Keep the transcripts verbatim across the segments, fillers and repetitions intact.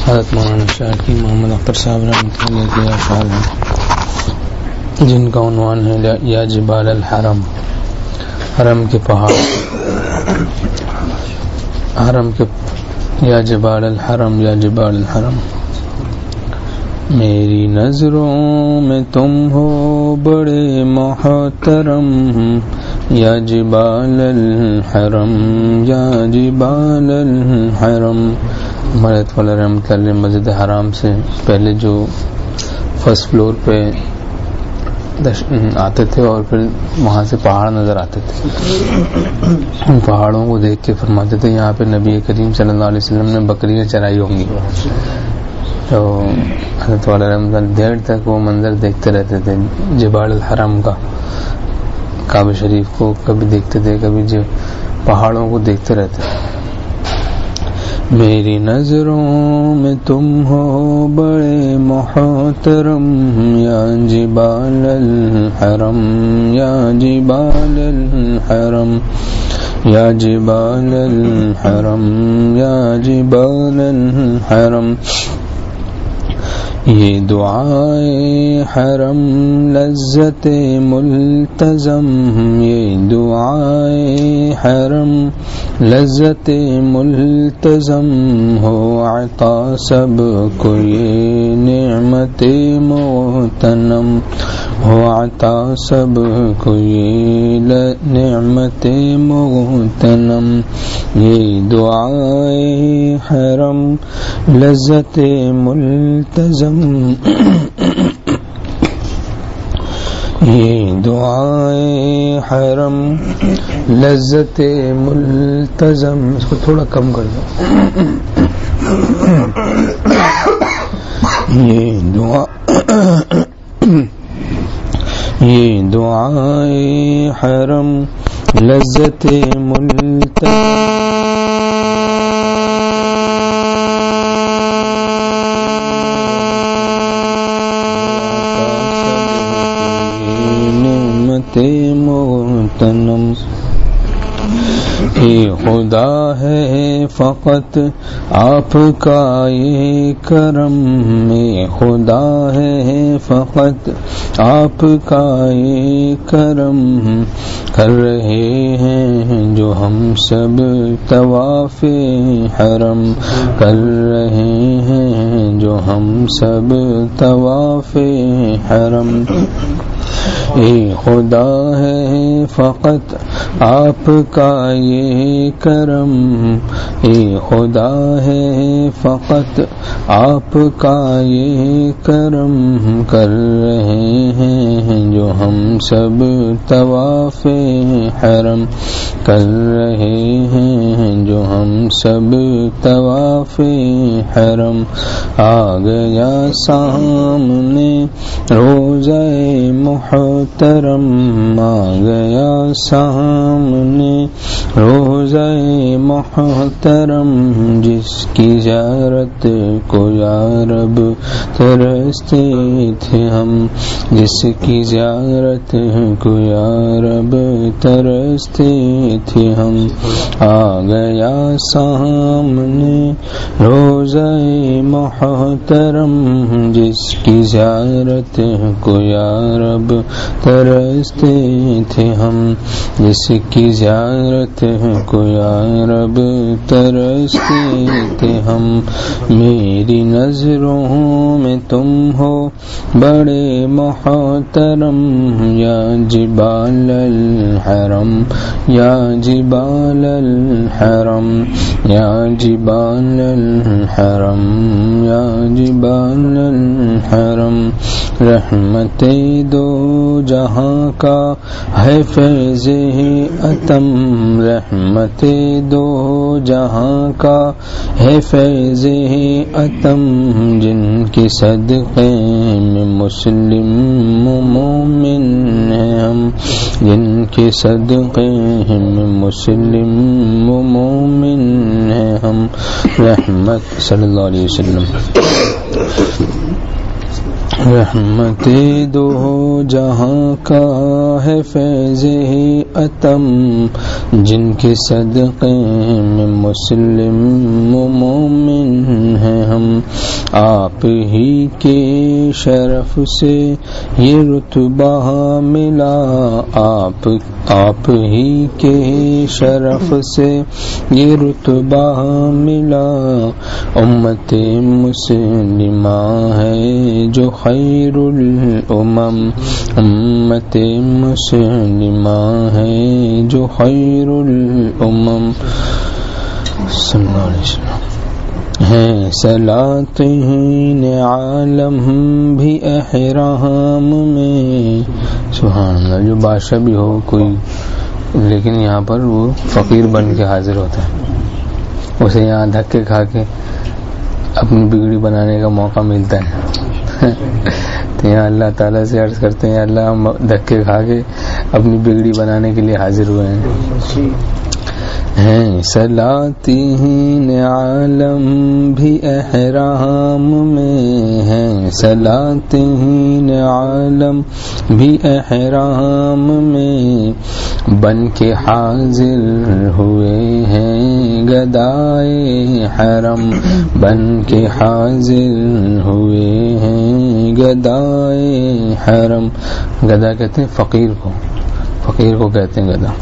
حضرت مولانا شاہ کی محمد اختر صاحب رحمۃ اللہ کے اشعار ہیں جن کا عنوان ہے یا جبال الحرم، حرم کے پہاڑ، حرم کے یا جبال الحرم، یا جبال الحرم. میری نظروں میں تم ہو بڑے محترم، یا جبال الحرم، یا جبال الحرم. ہمارے والا رحمۃ اللہ مسجد حرام سے پہلے جو فرسٹ فلور پہ آتے تھے اور پھر وہاں سے پہاڑ نظر آتے تھے، ان پہاڑوں کو دیکھ کے فرماتے تھے یہاں پہ نبی کریم صلی اللہ علیہ وسلم نے بکریاں چرائی ہوں گی. تو حضرت والا رحمۃ اللہ دیر تک وہ منظر دیکھتے رہتے تھے جبال الحرم کا. کعبہ شریف کو کبھی دیکھتے تھے، کبھی جو پہاڑوں کو دیکھتے رہتے تھے. میری نظروں میں تم ہو بڑے محترم، یا جبال الحرم، یا جبال الحرم، یا جبال الحرم، یا جبال الحرم. یہ دعائے حرم لذت ملتزم، یہ دعائے حرم لذت ملتزم، ہو عطا سب کو یہ نعمت مغتنم، ہو عطا سب کو یہ نعمت مغتنم. یہ دعائے حرم لذت ملتزم، یہ دعائے حرم لذت ملتزم. اس کو تھوڑا کم کر دو. یہ دعا یہ دعائے حرم لذت ملتزم، مغتنم. اے خدا ہے فقط آپ کا یہ کرم، اے خدا ہے فقط آپ کا یہ کرم، کر رہے ہیں جو ہم سب طواف حرم، کر رہے ہیں جو ہم سب طواف حرم. اے خدا ہے فقط آپ کا یہ کرم، اے خدا ہے فقط آپ کا یہ کرم، کر رہے ہیں جو ہم سب طواف حرم، کر رہے ہیں جو ہم سب طواف حرم. آ گیا سامنے روزہ محترم، آ گیا سامنے روزہ محترم، جس کی زیارت کو یا رب ترستے تھے ہم، جس کی زیارت کو یا رب ترستے تھے ہم. آ گیا سامنے روزہ محترم، جس کی زیارت کو یا رب ترستے تھے ہم، جس کی زیارت کو یا رب ترستے تھے ہم. میری نظروں میں تم ہو بڑے محترم، یا جبال الحرم، یا جبال الحرم، یا جبال الحرم، یا جبال الحرم. رحمت دو جہاں کا ہے فیض عتم، رحمت دو جہاں کا ہے فیض عتم، جن کے صدقے میں مسلم مومن ہیں ہم، جن کے صدقے میں مسلم مومن ہیں ہم. رحمت صلی اللہ علیہ وسلم. رحمت دو جہاں کا ہے فیض عتم، جن کے صدقے میں مسلم و مومن ہیں ہم، آپ ہی کے شرف سے یہ رتبہ ملا، آپ آپ ہی کے شرف سے یہ رتبہ ملا، امت مسلمہ ہے جو خیر الامم، امت مسلمہ ہے جو خیر الامم صلی اللہ علیہ وسلم ہیں، سلاطین عالم بھی احرام میں، سبحان اللہ، جو بادشاہ بھی ہو کوئی، لیکن یہاں پر وہ فقیر بن کے حاضر ہوتا ہے، اسے یہاں دھکے کھا کے اپنی بگڑی بنانے کا موقع ملتا ہے تو یہاں اللہ تعالیٰ سے عرض کرتے ہیں اللہ ہم دھکے کھا کے اپنی بگڑی بنانے کے لیے حاضر ہوئے ہیں، ہیں سلاطین عالم بھی احرام میں، ہیں سلاطین عالم بھی احرام میں، بن کے حاضر ہوئے ہیں گدائے حرم، بن کے حاضر ہوئے ہیں گدائے حرم، گدا کہتے ہیں فقیر کو، فقیر کو کہتے ہیں گدا،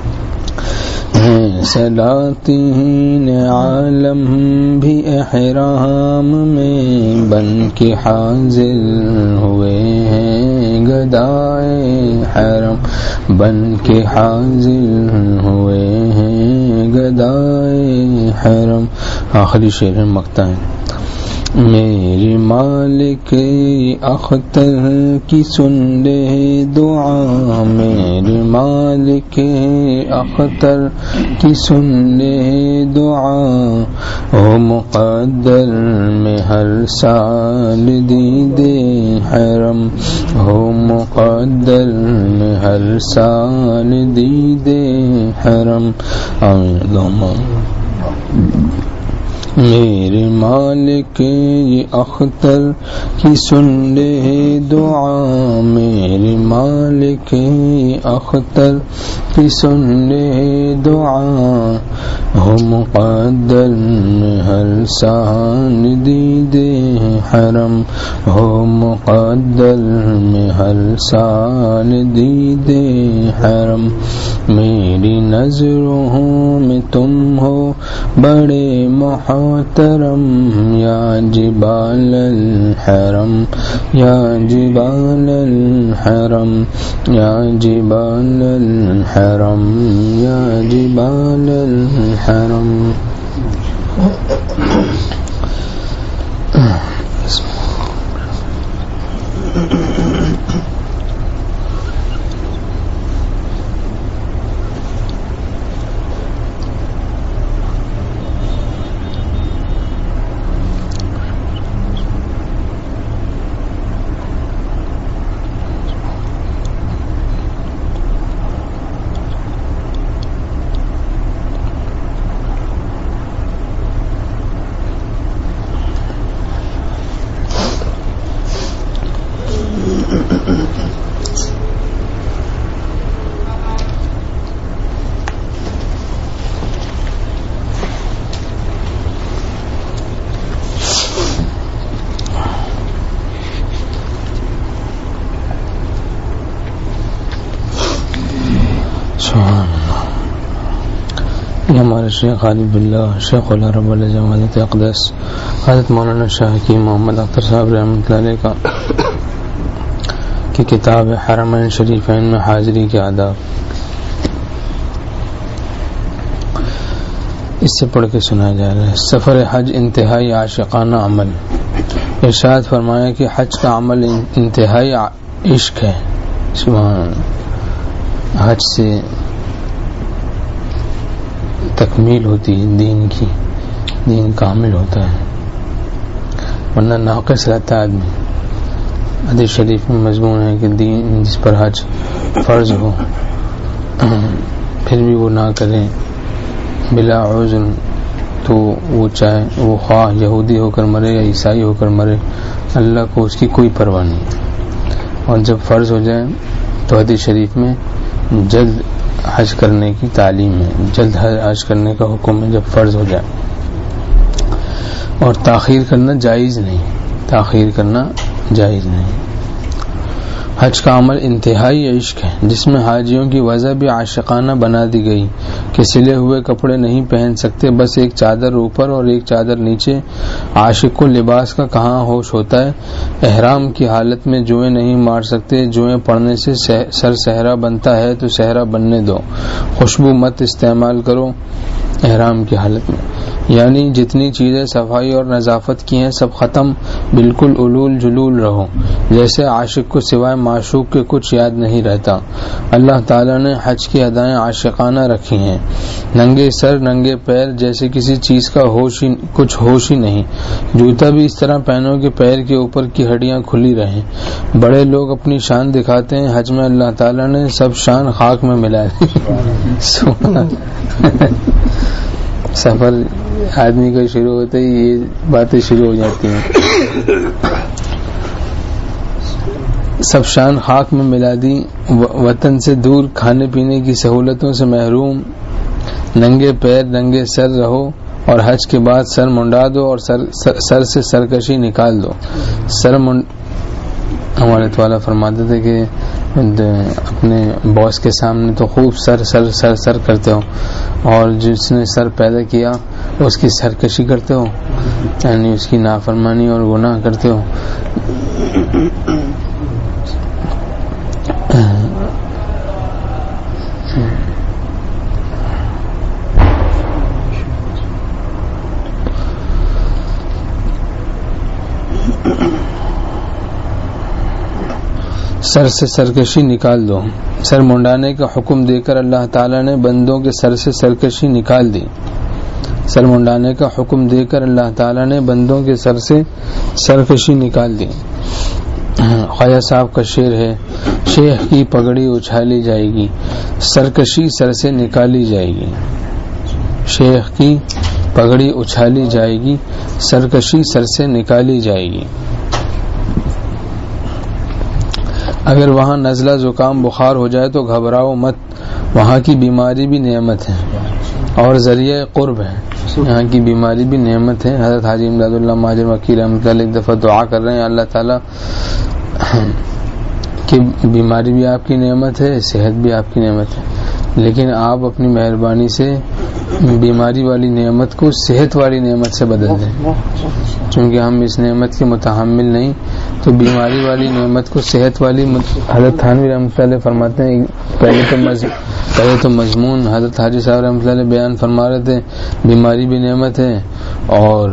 ہیں سلاطین عالم بھی احرام میں، بن کے حاضر ہوئے ہیں گدائے حرم، بن کے حاضر ہوئے ہیں گدائے حرم۔ آخری شعر میں مقطع ہے، میرے مالک اختر کی سن لے دعا، میرے مالک اختر کی سن لے دعا، او مقدر میں ہر سال دیدے حرم، او مقدر میں ہر سال دیدے حرم، آمین اللہم میرے مالک یہ اختر کی سن لے دعا، میرے مالک یہ اختر کی سن لے دعا، ہو مقدر میں ہر سال دیدے حرم، ہو مقدر میں ہر سال دیدے حرم، میری نظروں میں تم ہو بڑے محترم، یا جبال الحرم، یا جبال الحرم، یا جبال الحرم، یا جبال الحرم۔ ہمارے شیخ خالد باللہ شیخ اللہ رب العزت حضرت اقدس حضرت مولانا شاہ کی محمد اختر صاحب رحمۃ اللہ علیہ کا کی کتاب حرمین شریفین میں حاضری کے آداب، اس سے پڑھ کے سنایا جا رہا ہے۔ سفر حج انتہائی عاشقانہ عمل، ارشاد فرمایا کہ حج کا عمل انتہائی عشق ہے، سبحان، حج سے تکمیل ہوتی ہے دین کی، دین کامل ہوتا ہے، ورنہ ناقص رہتا ہے آدمی۔ حدیث شریف میں مضمون ہے کہ دین جس پر حج فرض ہو پھر بھی وہ نہ کرے بلا عذر، تو وہ چاہے وہ خواہ یہودی ہو کر مرے یا عیسائی ہو کر مرے، اللہ کو اس کی کوئی پرواہ نہیں، اور جب فرض ہو جائے تو حدیث شریف میں جلد حج کرنے کی تعلیم ہے، جلد حج کرنے کا حکم ہے جب فرض ہو جائے، اور تاخیر کرنا جائز نہیں، تاخیر کرنا جائز نہیں۔ حج کا عمل انتہائی عشق ہے جس میں حاجیوں کی وضع بھی عاشقانہ بنا دی گئی کہ سلے ہوئے کپڑے نہیں پہن سکتے، بس ایک چادر اوپر اور ایک چادر نیچے۔ عاشق کو لباس کا کہاں ہوش ہوتا ہے، احرام کی حالت میں جوئیں نہیں مار سکتے، جوئیں پڑنے سے سر صحرا بنتا ہے تو صحرا بننے دو، خوشبو مت استعمال کرو احرام کی حالت میں، یعنی جتنی چیزیں صفائی اور نظافت کی ہیں سب ختم، بالکل علول جلول رہو، جیسے عاشق کو سوائے معشوق کے کچھ یاد نہیں رہتا۔ اللہ تعالیٰ نے حج کی ادائیں عاشقانہ رکھی ہیں، ننگے سر ننگے پیر، جیسے کسی چیز کا ہوش ہی کچھ ہوش ہی نہیں، جوتا بھی اس طرح پہنو کہ پیر کے اوپر کی ہڈیاں کھلی رہیں۔ بڑے لوگ اپنی شان دکھاتے ہیں، حج میں اللہ تعالیٰ نے سب شان خاک میں ملا دی۔ سفر آدمی کا شروع ہوتا ہی یہ باتیں شروع ہو جاتی ہیں، سب شان خاک میں ملا دی، وطن سے دور، کھانے پینے کی سہولتوں سے محروم، ننگے پیر ننگے سر رہو، اور حج کے بعد سر منڈا دو اور سر, سر, سر سے سرکشی نکال دو۔ سر منڈ ہمارے تعالیٰ فرماتے تھے کہ اپنے باس کے سامنے تو خوب سر سر سر سر کرتے ہو، اور جس نے سر پیدا کیا اس کی سرکشی کرتے ہو، یعنی اس کی نافرمانی اور گناہ کرتے ہو۔ سر سے سرکشی نکال دو۔ سر منڈانے کا حکم دے کر اللہ تعالیٰ نے بندوں کے سر سے سرکشی نکال دی۔ سر منڈانے کا حکم دے کر اللہ تعالیٰ نے بندوں کے سر سے سرکشی نکال دی۔ خواجہ صاحب کا شعر ہے، شیخ کی پگڑی اچھالی جائے گی، سرکشی سر سے نکالی جائے گی۔ شیخ کی پگڑی اچھالی جائے گی، سرکشی سر سے نکالی جائے گی۔ اگر وہاں نزلہ زکام بخار ہو جائے تو گھبراؤ مت، وہاں کی بیماری بھی نعمت ہے اور ذریعہ قرب ہے، یہاں کی بیماری بھی نعمت ہے۔ حضرت حاجی امداد اللہ مہاجر مکی رحمۃ اللہ ایک دفعہ دعا کر رہے ہیں، اللہ تعالیٰ کہ بیماری بھی آپ کی نعمت ہے، صحت بھی آپ کی نعمت ہے، لیکن آپ اپنی مہربانی سے بیماری والی نعمت کو صحت والی نعمت سے بدل دیں، چونکہ ہم اس نعمت کے متحمل نہیں، تو بیماری والی نعمت کو صحت والی مت... حضرت تھانوی رحمۃ اللہ فرماتے ہیں، پہلے تو مز... پہلے تو مضمون حضرت حاجی صاحب رحمۃ اللہ بیان فرما رہے تھے، بیماری بھی نعمت ہے اور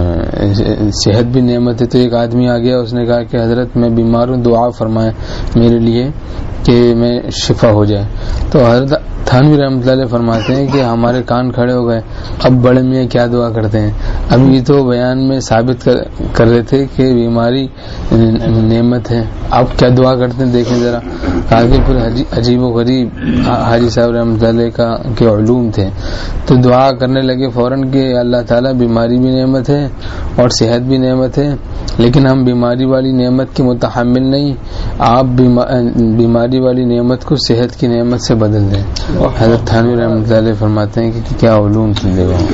صحت بھی نعمت ہے۔ تو ایک آدمی آ گیا، اس نے کہا کہ حضرت میں بیمار ہوں، دعا فرمائیں میرے لیے کہ میں شفا ہو جائے۔ تو حضرت تھانوی رحمۃ اللہ فرماتے ہیں کہ ہمارے کان کھڑے ہو گئے، اب بڑے میاں کیا دعا کرتے ہیں، ابھی تو بیان میں ثابت کر, کر رہے تھے کہ بیماری نعمت ہے، اب کیا دعا کرتے ہیں دیکھیں ذرا۔ آگے پھر عجیب و غریب حاجی صاحب رحمۃ اللہ کا کے علوم تھے، تو دعا کرنے لگے فوراً کہ اللہ تعالیٰ بیماری بھی نعمت ہے اور صحت بھی نعمت ہے، لیکن ہم بیماری والی نعمت کے متحمل نہیں، آپ بیماری والی نعمت کو صحت کی نعمت سے بدل دیں۔ حضرت تھانوی رحمۃ اللہ فرماتے ہیں کہ کیا علوم تھے،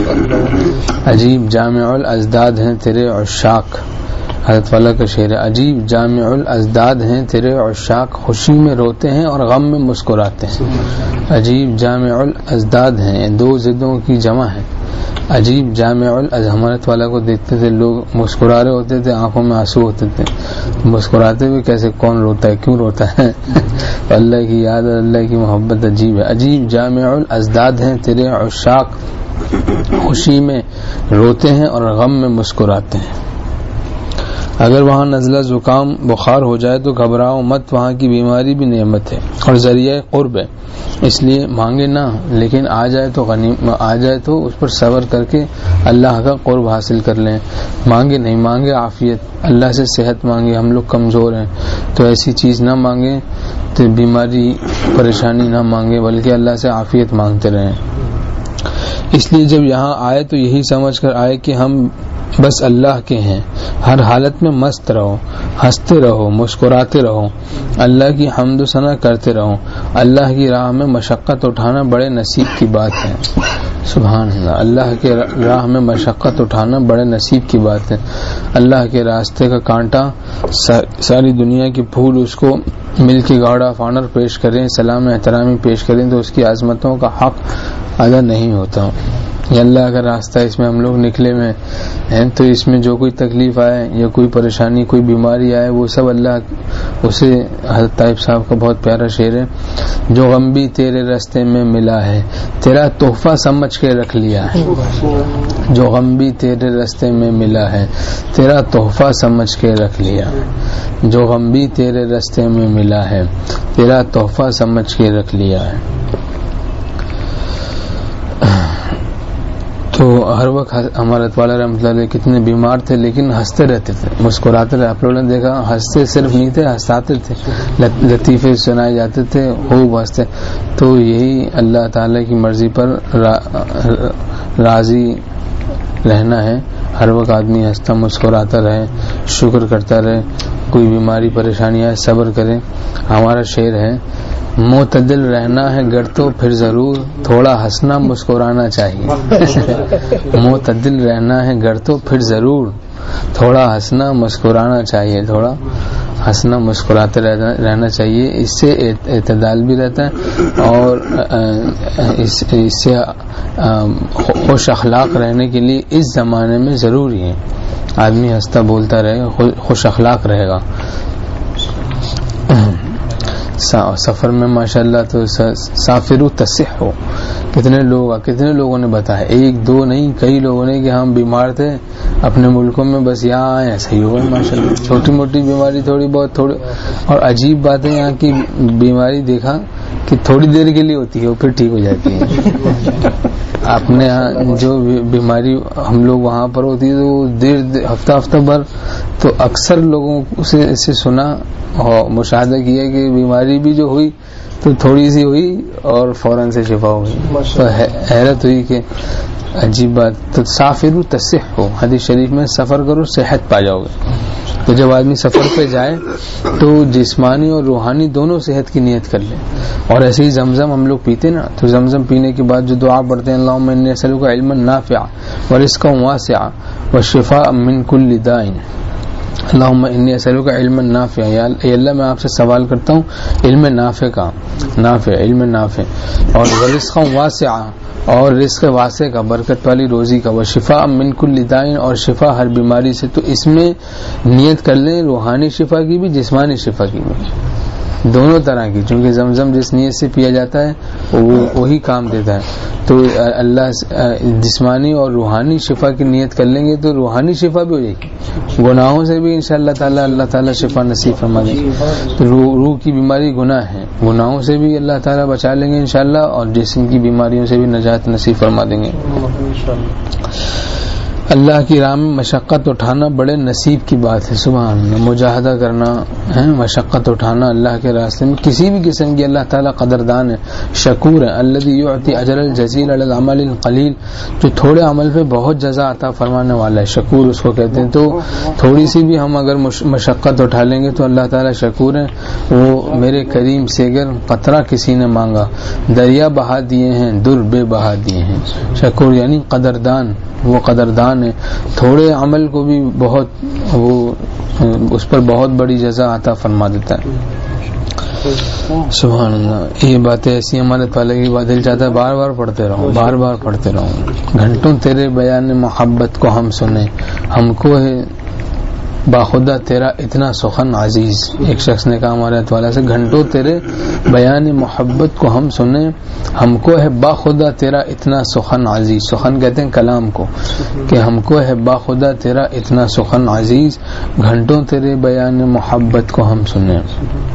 عجیب جامع الازداد ہیں تیرے عشاق۔ حضرت والا کا شعر ہے، عجیب جامع الازداد ہیں تیرے عشاق، خوشی میں روتے ہیں اور غم میں مسکراتے ہیں۔ عجیب جامع الازداد ہیں، دو ضدوں کی جمع ہے۔ عجیب جامع الازداد، ہمارے والا کو دیکھتے تھے لوگ مسکرا رہے ہوتے تھے، آنکھوں میں آنسو ہوتے تھے، مسکراتے ہوئے کیسے کون روتا ہے، کیوں روتا ہے؟ اللہ کی یاد اور اللہ کی محبت عجیب ہے۔ عجیب جامع الازداد ہیں تیرے عشاق، خوشی میں روتے ہیں اور غم میں مسکراتے ہیں۔ اگر وہاں نزلہ زکام بخار ہو جائے تو گھبراؤ مت، وہاں کی بیماری بھی نعمت ہے اور ذریعہ قرب ہے، اس لیے مانگے نہ، لیکن آ جائے تو غنیم آ جائے تو اس پر صبر کر کے اللہ کا قرب حاصل کر لیں۔ مانگے نہیں، مانگے عافیت، اللہ سے صحت مانگے، ہم لوگ کمزور ہیں تو ایسی چیز نہ مانگیں، تو بیماری پریشانی نہ مانگے، بلکہ اللہ سے عافیت مانگتے رہیں۔ اس لیے جب یہاں آئے تو یہی سمجھ کر آئے کہ ہم بس اللہ کے ہیں. ہر حالت میں مست رہو, ہنستے رہو, مسکراتے رہو, اللہ کی حمد و ثنا کرتے رہو. اللہ کی راہ میں مشقت اٹھانا بڑے نصیب کی بات ہے. سبحان اللہ. اللہ کے راہ میں مشقت اٹھانا بڑے نصیب کی بات ہے. اللہ کے راستے کا کانٹا, ساری دنیا کے پھول اس کو مل کے گاڑا فانر پیش کریں, سلام احترامی پیش کریں تو اس کی عظمتوں کا حق ادا نہیں ہوتا. یہ اللہ کا راستہ, اس میں ہم لوگ نکلے میں ہیں, تو اس میں جو کوئی تکلیف آئے یا کوئی پریشانی, کوئی بیماری آئے, وہ سب اللہ اسے, حضرت طائب صاحب کا بہت پیارا شعر ہے, جو غم بھی تیرے راستے میں ملا ہے تیرا تحفہ سمجھ کے رکھ لیا ہے. جو غم بھی تیرے راستے میں ملا ہے تیرا تحفہ سمجھ کے رکھ لیا ہے. جو غم بھی تیرے راستے میں ملا ہے تیرا تحفہ سمجھ کے رکھ لیا ہے. تو ہر وقت ہمارے والا رحمۃ اللہ علیہ کتنے بیمار تھے لیکن ہنستے رہتے تھے, مسکراتے رہتے. آپ لوگوں نے دیکھا, ہنستے صرف نہیں تھے, ہنساتے تھے, لطیفے سنائے جاتے تھے, خوب ہنستے. تو یہی اللہ تعالی کی مرضی پر راضی رہنا ہے. ہر وقت آدمی ہنستا مسکراتا رہے, شکر کرتا رہے. کوئی بیماری پریشانی آئے صبر کرے. ہمارا شعر ہے, معتدل رہنا ہے گر تو پھر ضرور تھوڑا ہنسنا مسکرانا چاہیے. معتدل رہنا ہے گر تو پھر ضرور تھوڑا ہنسنا مسکرانا چاہیے. تھوڑا ہنسنا مسکراتے رہنا چاہیے. اس سے اعتدال بھی رہتا ہے اور اس سے خوش اخلاق رہنے کے لیے اس زمانے میں ضروری ہے. آدمی ہنستا بولتا رہے, خوش اخلاق رہے گا. سفر میں ماشاءاللہ تو سافرو تصح ہو. کتنے لوگ کتنے لوگوں نے بتایا, ایک دو نہیں کئی لوگوں نے, کہ ہم بیمار تھے اپنے ملکوں میں, بس یہاں آئے صحیح ہوا ماشاءاللہ. چھوٹی موٹی بیماری تھوڑی بہت تھوڑی, اور عجیب بات ہے یہاں کی بیماری دیکھا کہ تھوڑی دیر کے لیے ہوتی ہے وہ پھر ٹھیک ہو جاتی ہے. اپنے یہاں جو بیماری ہم لوگ وہاں پر ہوتی ہے تو دیر ہفتہ ہفتہ بھر, تو اکثر لوگوں سے اسے سنا اور مشاہدہ کیا کہ بیماری بھی جو ہوئی تو تھوڑی سی ہوئی اور فوراً سے شفا ہوئی. تو حیرت ہوئی کہ عجیب بات. تو سافرو تصح ہو, حدیث شریف میں سفر کرو صحت پا جاؤ گے. تو جب آدمی سفر پہ جائے تو جسمانی اور روحانی دونوں صحت کی نیت کر لیں. اور ایسے ہی زمزم ہم لوگ پیتے نا, تو زمزم پینے کے بعد جو دعا پڑھتے ہیں, اللہم انی اسألک علما نافعا ورزقا واسعا وشفاء من کل داء. اللہم انی اسألک علما نافعا, یا اللہ میں آپ سے سوال کرتا ہوں علم نافع کا, نافع علم نافع, اور ورزقا واسعا, اور رزق واسع کا, برکت والی روزی کا, وشفاء من کل داء, اور شفا ہر بیماری سے. تو اس میں نیت کر لیں روحانی شفا کی بھی جسمانی شفا کی بھی, دونوں طرح کی, چونکہ زمزم جس نیت سے پیا جاتا ہے وہ وہی کام دیتا ہے. تو اللہ جسمانی اور روحانی شفا کی نیت کر لیں گے تو روحانی شفا بھی ہو جائے گی, گناہوں سے بھی انشاءاللہ تعالی اللہ تعالی شفا نصیب فرما دیں گے. تو روح, روح کی بیماری گناہ ہے, گناہوں سے بھی اللہ تعالی بچا لیں گے انشاءاللہ, اور جسم کی بیماریوں سے بھی نجات نصیب فرما دیں گے. اللہ کی راہ میں مشقت اٹھانا بڑے نصیب کی بات ہے. سبحان اللہ. مجاہدہ کرنا ہے, مشقت اٹھانا اللہ کے راستے میں کسی بھی قسم کی, اللہ تعالیٰ قدردان ہے, شکور ہے. الذی یعطی اجر الجزیل علی العمل القلیل, جو تھوڑے عمل پہ بہت جزا عطا فرمانے والا ہے, شکور اس کو کہتے ہیں. تو تھوڑی سی بھی ہم اگر مشقت اٹھا لیں گے تو اللہ تعالیٰ شکور ہے. وہ میرے کریم سے اگر قطرہ کسی نے مانگا دریا بہا دیے ہیں, در بے بہا دیے ہیں. شکور یعنی قدردان, وہ قدردان ہے. تھوڑے عمل کو بھی بہت, وہ اس پر بہت بڑی جزا عطا فرما دیتا ہے. سبحان اللہ. یہ باتیں ایسی ہمارے پہلے کی بات, دل چاہتا ہے بار بار پڑھتے رہوں, بار بار پڑھتے رہوں. گھنٹوں تیرے بیان محبت کو ہم سنیں, ہم کو ہے باخدا تیرا اتنا سخن عزیز. ایک شخص نے کہا ہمارے والا سے, گھنٹوں تیرے بیان محبت کو ہم سنیں, ہم کو ہے باخدا تیرا اتنا سخن عزیز. سخن کہتے ہیں کلام کو, کہ ہم کو ہے باخدا تیرا اتنا سخن عزیز, گھنٹوں تیرے بیان محبت کو ہم سنیں.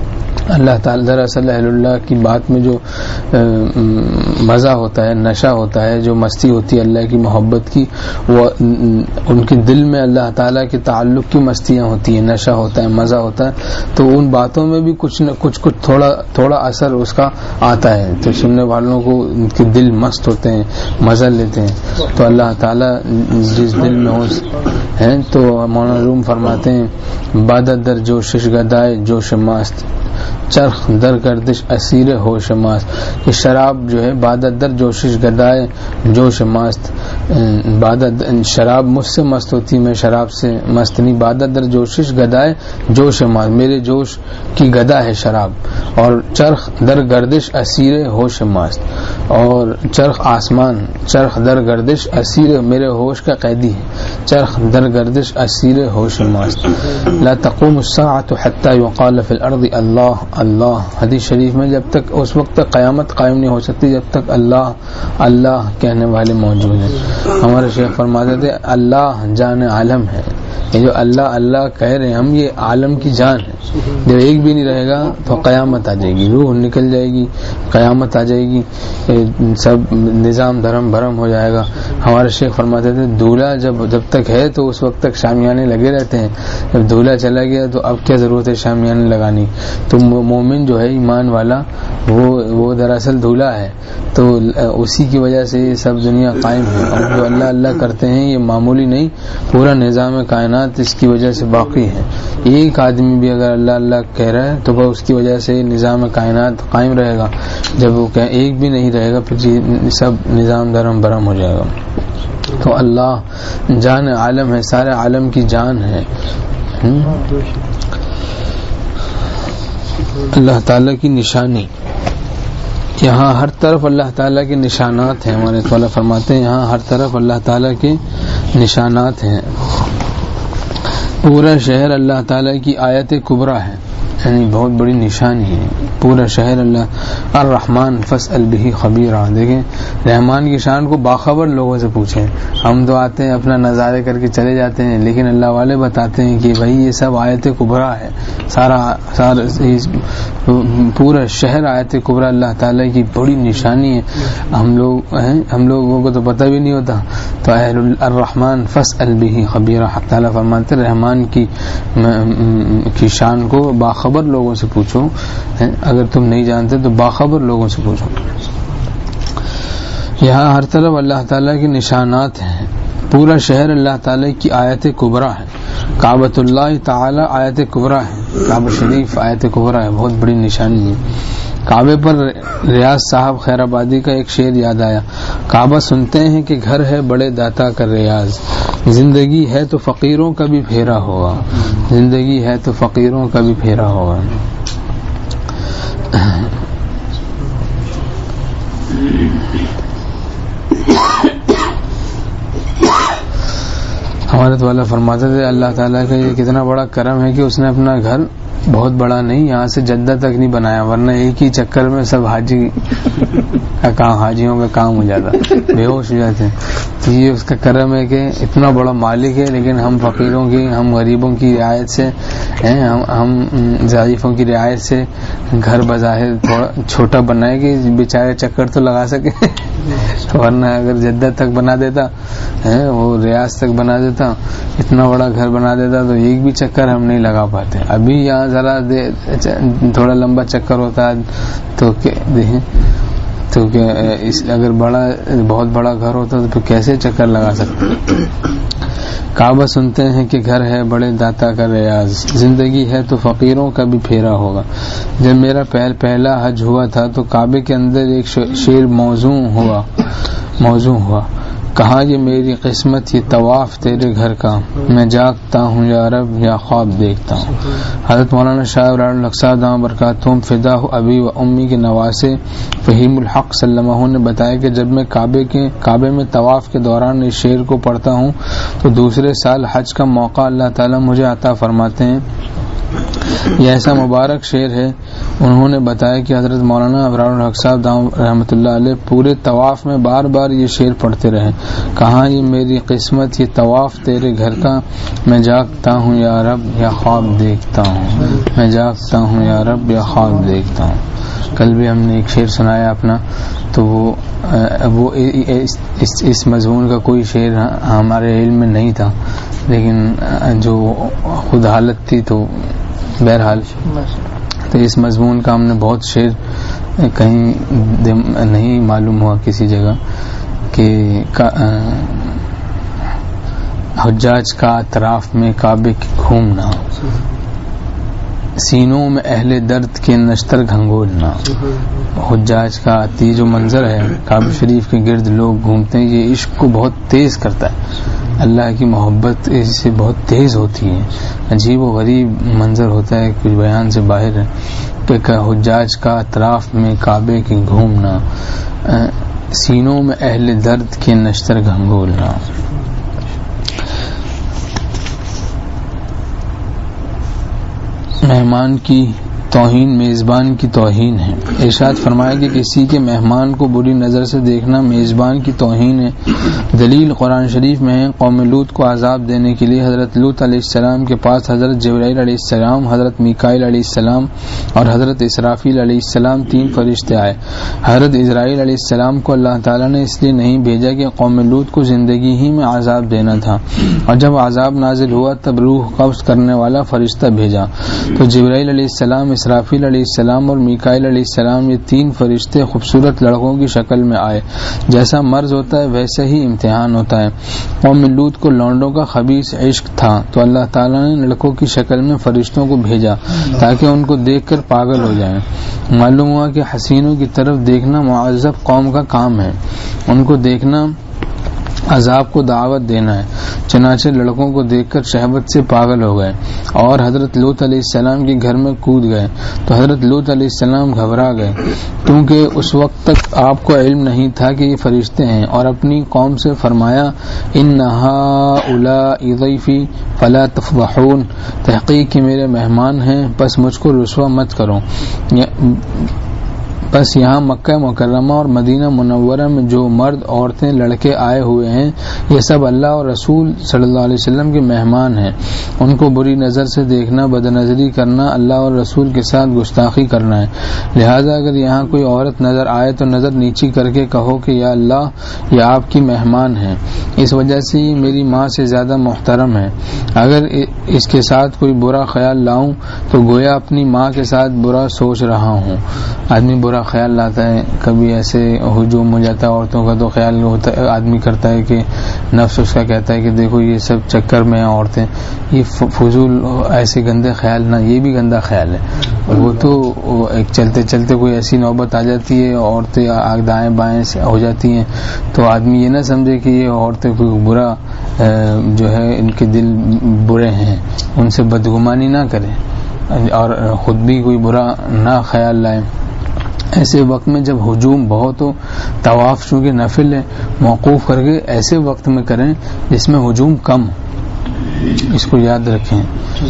اللہ تعالیٰ دراصل اہل اللہ کی بات میں جو مزہ ہوتا ہے، نشہ ہوتا ہے، جو مستی ہوتی ہے اللہ کی محبت کی، وہ ان کے دل میں اللہ تعالیٰ کے تعلق کی مستیاں ہوتی ہیں، نشہ ہوتا ہے، مزہ ہوتا ہے، تو ان باتوں میں بھی کچھ نہ کچھ کچھ تھوڑا تھوڑا اثر اس کا آتا ہے، تو سننے والوں کو ان کے دل مست ہوتے ہیں، مزہ لیتے ہیں. تو اللہ تعالیٰ جس دل میں ہو ہیں، تو مولانا روم فرماتے ہیں بادہ در جوشش گدائے جوش ماست، چرخ در گردش اسیر ہوش ماست، کہ شراب جو ہے بادہ در جوشش گدائے جوش ماست، بادہ شراب مجھ سے مست ہوتی، میں شراب سے مست نہیں، بادہ در جوشش گدائے جوش ماست، میرے جوش کی گدا ہے شراب، اور چرخ در گردش اسیر ہوش ماست، اور چرخ آسمان، چرخ در گردش اسیر میرے ہوش کا قیدی ہے، چرخ در گردش اسیر ہوش ماست. لا تقوم الساعة حتى يقال في الارض اللہ اللہ، حدیث شریف میں جب تک اس وقت تک قیامت قائم نہیں ہو سکتی جب تک اللہ اللہ کہنے والے موجود ہیں. ہمارے شیخ فرماتے تھے اللہ جان عالم ہے، یہ جو اللہ اللہ کہہ رہے ہیں ہم، یہ عالم کی جان ہے. جب ایک بھی نہیں رہے گا تو قیامت آ جائے گی، روح نکل جائے گی، قیامت آ جائے گی، سب نظام دھرم بھرم ہو جائے گا. ہمارے شیخ فرماتے تھے دولہا جب جب تک ہے تو اس وقت تک شامیانے لگے رہتے ہیں، جب دولہا چلا گیا تو اب کیا ضرورت ہے شامیانے لگانی. تو مومن جو ہے ایمان والا وہ وہ دراصل دولہا ہے، تو اسی کی وجہ سے یہ سب دنیا قائم ہے. اور جو اللہ اللہ کرتے ہیں یہ معمولی نہیں، پورا نظام کائنات اس کی وجہ سے باقی ہے. ایک آدمی بھی اگر اللہ اللہ کہہ رہا ہے تو وہ اس کی وجہ سے نظام کائنات قائم رہے گا. جب وہ ایک بھی نہیں رہے گا پھر سب نظام دھرم برہم ہو جائے گا. تو اللہ جان عالم ہے، سارے عالم کی جان ہے. اللہ تعالیٰ کی نشانی، یہاں ہر طرف اللہ تعالیٰ کے نشانات ہیں. ہمارے تعالیٰ فرماتے ہیں یہاں ہر طرف اللہ تعالیٰ کے نشانات ہیں. پورا شہر اللہ تعالیٰ کی آیت کبریٰ ہے، یعنی بہت بڑی نشانی ہے. پورا شہر اللہ الرحمن فاسأل به خبیرا. دیکھیں رحمان کی شان کو باخبر لوگوں سے پوچھیں. ہم تو آتے ہیں اپنا نظارے کر کے چلے جاتے ہیں، لیکن اللہ والے بتاتے ہیں کہ بھائی یہ سب آیت کبریٰ ہے. سارا سارا پورا شہر آیت کبریٰ اللہ تعالیٰ کی بڑی نشانی ہے. ہم لوگ ہیں ہم لوگوں کو تو پتہ بھی نہیں ہوتا. تو اہل الرحمن فاسأل به خبیرا، حق تعالیٰ فرماتے رحمان کی کی شان کو باخبر لوگوں سے پوچھو. اگر تم نہیں جانتے تو باخبر لوگوں سے پوچھو. یہاں ہر طرف اللہ تعالیٰ کے نشانات ہیں. پورا شہر اللہ تعالیٰ کی آیت کبریٰ ہے. کعبۃ اللہ تعالی آیت کبریٰ ہے. کعبہ شریف آیت کبریٰ ہے، بہت بڑی نشانی ہے. کعبے پر ریاض صاحب خیر آبادی کا ایک شعر یاد آیا. کعبہ سنتے ہیں کہ گھر ہے بڑے داتا کا ریاض، زندگی ہے تو فقیروں کا بھی پھیرا ہوگا، زندگی ہے تو فقیروں کا بھی پھیرا ہوگا. ہمارے تو اللہ فرماتے تھے اللہ تعالیٰ کا یہ کتنا بڑا کرم ہے کہ اس نے اپنا گھر بہت بڑا نہیں یہاں سے جدہ تک نہیں بنایا، ورنہ ایک ہی چکر میں سب حاجی کا کام حاجیوں کا کام ہو جاتا، بے ہوش ہو جاتے ہیں. تو یہ اس کا کرم ہے کہ اتنا بڑا مالک ہے، لیکن ہم فقیروں کی ہم غریبوں کی رعایت سے ہم ہم ضعیفوں کی رعایت سے گھر بظاہر تھوڑا چھوٹا بنائے کہ بیچارے چکر تو لگا سکے. ورنہ اگر جدہ تک بنا دیتا وہ ریاض تک بنا دیتا، اتنا بڑا گھر بنا دیتا تو ایک بھی چکر ہم نہیں لگا پاتے. ابھی یہاں ذرا تھوڑا لمبا چکر ہوتا تو تو اگر بڑا بہت بڑا گھر ہوتا تو کیسے چکر لگا سکتے. کعبہ سنتے ہیں کہ گھر ہے بڑے داتا کا ریاض، زندگی ہے تو فقیروں کا بھی پھیرا ہوگا. جب میرا پہل پہلا حج ہوا تھا تو کعبے کے اندر ایک شعر موزوں ہوا موزوں ہوا کہا یہ میری قسمت یہ طواف تیرے گھر کا، میں جاگتا ہوں یا رب یا خواب دیکھتا ہوں. حضرت مولانا شاہ دامہ برکاتہم فدا ابی و امی کے نواسے فہیم الحق صلی اللہ علیہ وسلم نے بتایا کہ جب میں کعبے کے کعبے میں طواف کے دوران اس شعر کو پڑھتا ہوں تو دوسرے سال حج کا موقع اللہ تعالیٰ مجھے عطا فرماتے ہیں یہ ایسا مبارک شعر ہے. انہوں نے بتایا کہ حضرت مولانا ابرار الحق صاحب دام رحمۃ اللہ علیہ پورے طواف میں بار بار یہ شعر پڑھتے رہے. کہاں یہ میری قسمت یہ طواف تیرے گھر کا، میں جاگتا ہوں یا رب یا خواب دیکھتا ہوں، میں جاگتا ہوں یا رب یا خواب دیکھتا ہوں. کل بھی ہم نے ایک شعر سنایا اپنا، تو وہ وہ اس, اس مضمون کا کوئی شعر ہمارے علم میں نہیں تھا، لیکن جو خود حالت تھی تو بہرحال تو اس مضمون کا ہم نے بہت شعر کہیں نہیں معلوم ہوا کسی جگہ کہ حجاج کا اطراف میں کعبے کی گھومنا، سینوں میں اہل درد کے نشتر گھنگولنا. حجاج کا یہ جو منظر ہے کعبہ شریف کے گرد لوگ گھومتے ہیں، یہ عشق کو بہت تیز کرتا ہے. اللہ کی محبت اس سے بہت تیز ہوتی ہے. عجیب و غریب منظر ہوتا ہے، کچھ بیان سے باہر ہے کہ حجاج کا اطراف میں کعبے کی گھومنا، سینوں میں اہل درد کے نشتر گھنگولنا. مہمان کی توہین میزبان کی توہین ہے. ارشاد فرمایا کہ کسی کے مہمان کو بری نظر سے دیکھنا میزبان کی توہین ہے. دلیل قرآن شریف میں ہے. قوم لوط کو عذاب دینے کے لیے حضرت لوط علیہ السلام کے پاس حضرت جبرائیل علیہ السلام، حضرت میکائیل علیہ السلام اور حضرت اسرافیل علیہ السلام تین فرشتے آئے. حضرت اسرائیل علیہ السلام کو اللہ تعالیٰ نے اس لیے نہیں بھیجا کہ قوم لوط کو زندگی ہی میں عذاب دینا تھا، اور جب عذاب نازل ہوا تب روح قبض کرنے والا فرشتہ بھیجا. تو جبرائیل علیہ السلام، اسرافیل علیہ السلام اور میکائیل علیہ السلام، یہ تین فرشتے خوبصورت لڑکوں کی شکل میں آئے. جیسا مرض ہوتا ہے ویسے ہی امتحان ہوتا ہے. قوم لوط کو لونڈوں کا خبیث عشق تھا، تو اللہ تعالیٰ نے لڑکوں کی شکل میں فرشتوں کو بھیجا تاکہ ان کو دیکھ کر پاگل ہو جائیں. معلوم ہوا کہ حسینوں کی طرف دیکھنا معذب قوم کا کام ہے، ان کو دیکھنا عذاب کو دعوت دینا ہے. چنانچہ لڑکوں کو دیکھ کر شہوت سے پاگل ہو گئے اور حضرت لوط علیہ السلام کے گھر میں کود گئے. تو حضرت لوط علیہ السلام گھبرا گئے، کیونکہ اس وقت تک آپ کو علم نہیں تھا کہ یہ فرشتے ہیں، اور اپنی قوم سے فرمایا ان ہؤلاء ضیفی فلا تفضحون، تحقیق کہ میرے مہمان ہیں بس مجھ کو رسوا مت کرو. بس یہاں مکہ مکرمہ اور مدینہ منورہ میں جو مرد عورتیں لڑکے آئے ہوئے ہیں یہ سب اللہ اور رسول صلی اللہ علیہ وسلم کے مہمان ہیں. ان کو بری نظر سے دیکھنا بد نظری کرنا اللہ اور رسول کے ساتھ گستاخی کرنا ہے. لہذا اگر یہاں کوئی عورت نظر آئے تو نظر نیچی کر کے کہو کہ یا اللہ یہ آپ کی مہمان ہیں، اس وجہ سے یہ میری ماں سے زیادہ محترم ہے. اگر اس کے ساتھ کوئی برا خیال لاؤں تو گویا اپنی ماں کے ساتھ برا سوچ رہا ہوں. آدمی برا خیال لاتا ہے، کبھی ایسے ہجوم ہو جاتا ہے عورتوں کا، تو خیال ہوتا ہے آدمی کرتا ہے کہ نفس اس کا کہتا ہے کہ دیکھو یہ سب چکر میں ہیں عورتیں، یہ فضول ایسے گندے خیال نہ، یہ بھی گندا خیال ہے. وہ تو ایک چلتے چلتے کوئی ایسی نوبت آ جاتی ہے، عورتیں دائیں بائیں سے ہو جاتی ہیں، تو آدمی یہ نہ سمجھے کہ یہ عورتیں کوئی برا جو ہے ان کے دل برے ہیں، ان سے بدگمانی نہ کرے اور خود بھی کوئی برا نہ خیال لائے. ایسے وقت میں جب ہجوم بہت ہو، طواف چونکہ نفل ہے، موقوف کر کے ایسے وقت میں کریں جس میں ہجوم کم، اس کو یاد رکھیں.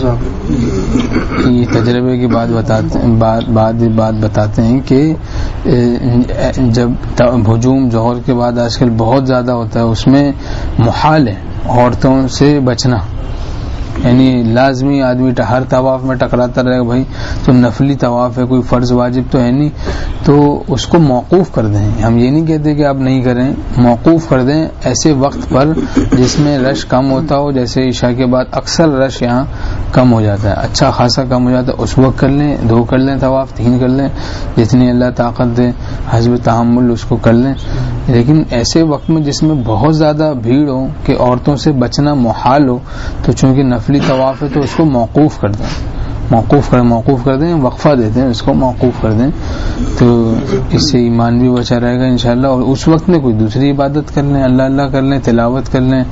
یہ تجربے کی بات بتاتے ہیں بات بات بات بتاتے ہیں کہ جب ہجوم ظہر کے بعد آج کل بہت زیادہ ہوتا ہے، اس میں محال ہے عورتوں سے بچنا، یعنی لازمی آدمی ہر طواف میں ٹکراتا رہے گا. بھائی تو نفلی طواف ہے، کوئی فرض واجب تو ہے نہیں، تو اس کو موقوف کر دیں. ہم یہ نہیں کہتے کہ آپ نہیں کریں، موقوف کر دیں ایسے وقت پر جس میں رش کم ہوتا ہو. جیسے عشاء کے بعد اکثر رش یہاں کم ہو جاتا ہے، اچھا خاصا کم ہو جاتا ہے، اس وقت کر لیں، دو کر لیں طواف، تین کر لیں، جتنی اللہ طاقت دے حسب تحمل اس کو کر لیں. لیکن ایسے وقت میں جس میں بہت زیادہ بھیڑ ہو کہ عورتوں سے بچنا محال ہو، تو چونکہ نفلی طواف ہے تو اس کو موقوف کر دیں، موقوف کر موقوف کر دیں وقفہ دیتے ہیں، اس کو موقوف کر دیں، تو اس سے ایمان بھی بچا رہے گا انشاءاللہ. اور اس وقت میں کوئی دوسری عبادت کر لیں، اللہ اللہ کر لیں، تلاوت کر لیں.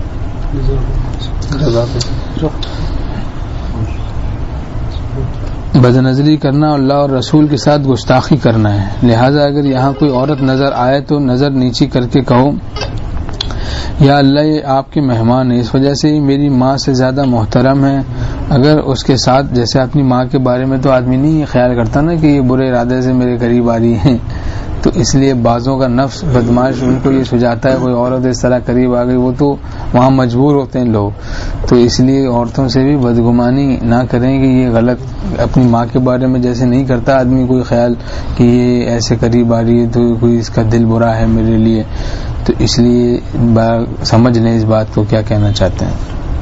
بد نظری کرنا اللہ اور رسول کے ساتھ گستاخی کرنا ہے. لہذا اگر یہاں کوئی عورت نظر آئے تو نظر نیچی کر کے کہو یا اللہ یہ آپ کے مہمان ہیں، اس وجہ سے میری ماں سے زیادہ محترم ہے اگر اس کے ساتھ جیسے اپنی ماں کے بارے میں تو آدمی نہیں خیال کرتا نا کہ یہ برے ارادے سے میرے قریب آ رہی ہیں، تو اس لیے بعضوں کا نفس بدماش ان کو یہ سجاتا ہے کوئی عورت اس طرح قریب آ گئی، وہ تو وہاں مجبور ہوتے ہیں لوگ، تو اس لیے عورتوں سے بھی بدگمانی نہ کریں کہ یہ غلط، اپنی ماں کے بارے میں جیسے نہیں کرتا آدمی کوئی خیال کہ یہ ایسے قریب آ رہی ہے تو کوئی اس کا دل برا ہے میرے لیے، تو اس لیے سمجھ لیں اس بات کو کیا کہنا چاہتے ہیں۔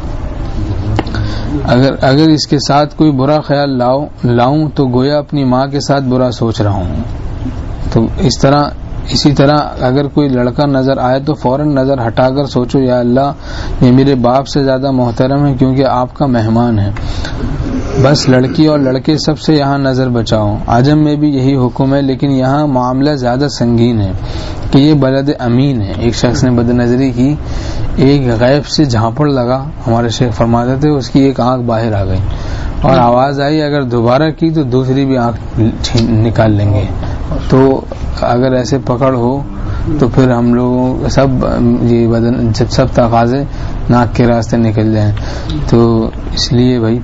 اگر اگر اس کے ساتھ کوئی برا خیال لاؤ لاؤں تو گویا اپنی ماں کے ساتھ برا سوچ رہا ہوں، تو اس طرح اسی طرح اگر کوئی لڑکا نظر آئے تو فوراً نظر ہٹا کر سوچو یا اللہ یہ میرے باپ سے زیادہ محترم ہے کیونکہ آپ کا مہمان ہے، بس لڑکی اور لڑکے سب سے یہاں نظر بچاؤ۔ عجم میں بھی یہی حکم ہے، لیکن یہاں معاملہ زیادہ سنگین ہے کہ یہ بلد امین ہے۔ ایک شخص نے بد نظری کی، ایک غیب سے جھانپڑ لگا، ہمارے شیخ فرماتے تھے اس کی ایک آنکھ باہر آ گئی اور آواز آئی اگر دوبارہ کی تو دوسری بھی آنکھ نکال لیں گے، تو اگر ایسے پکڑ ہو تو پھر ہم لوگوں سب یہ بدن جب سب تقاضے ناک کے راستے نکل جائیں، تو اس لیے بھائی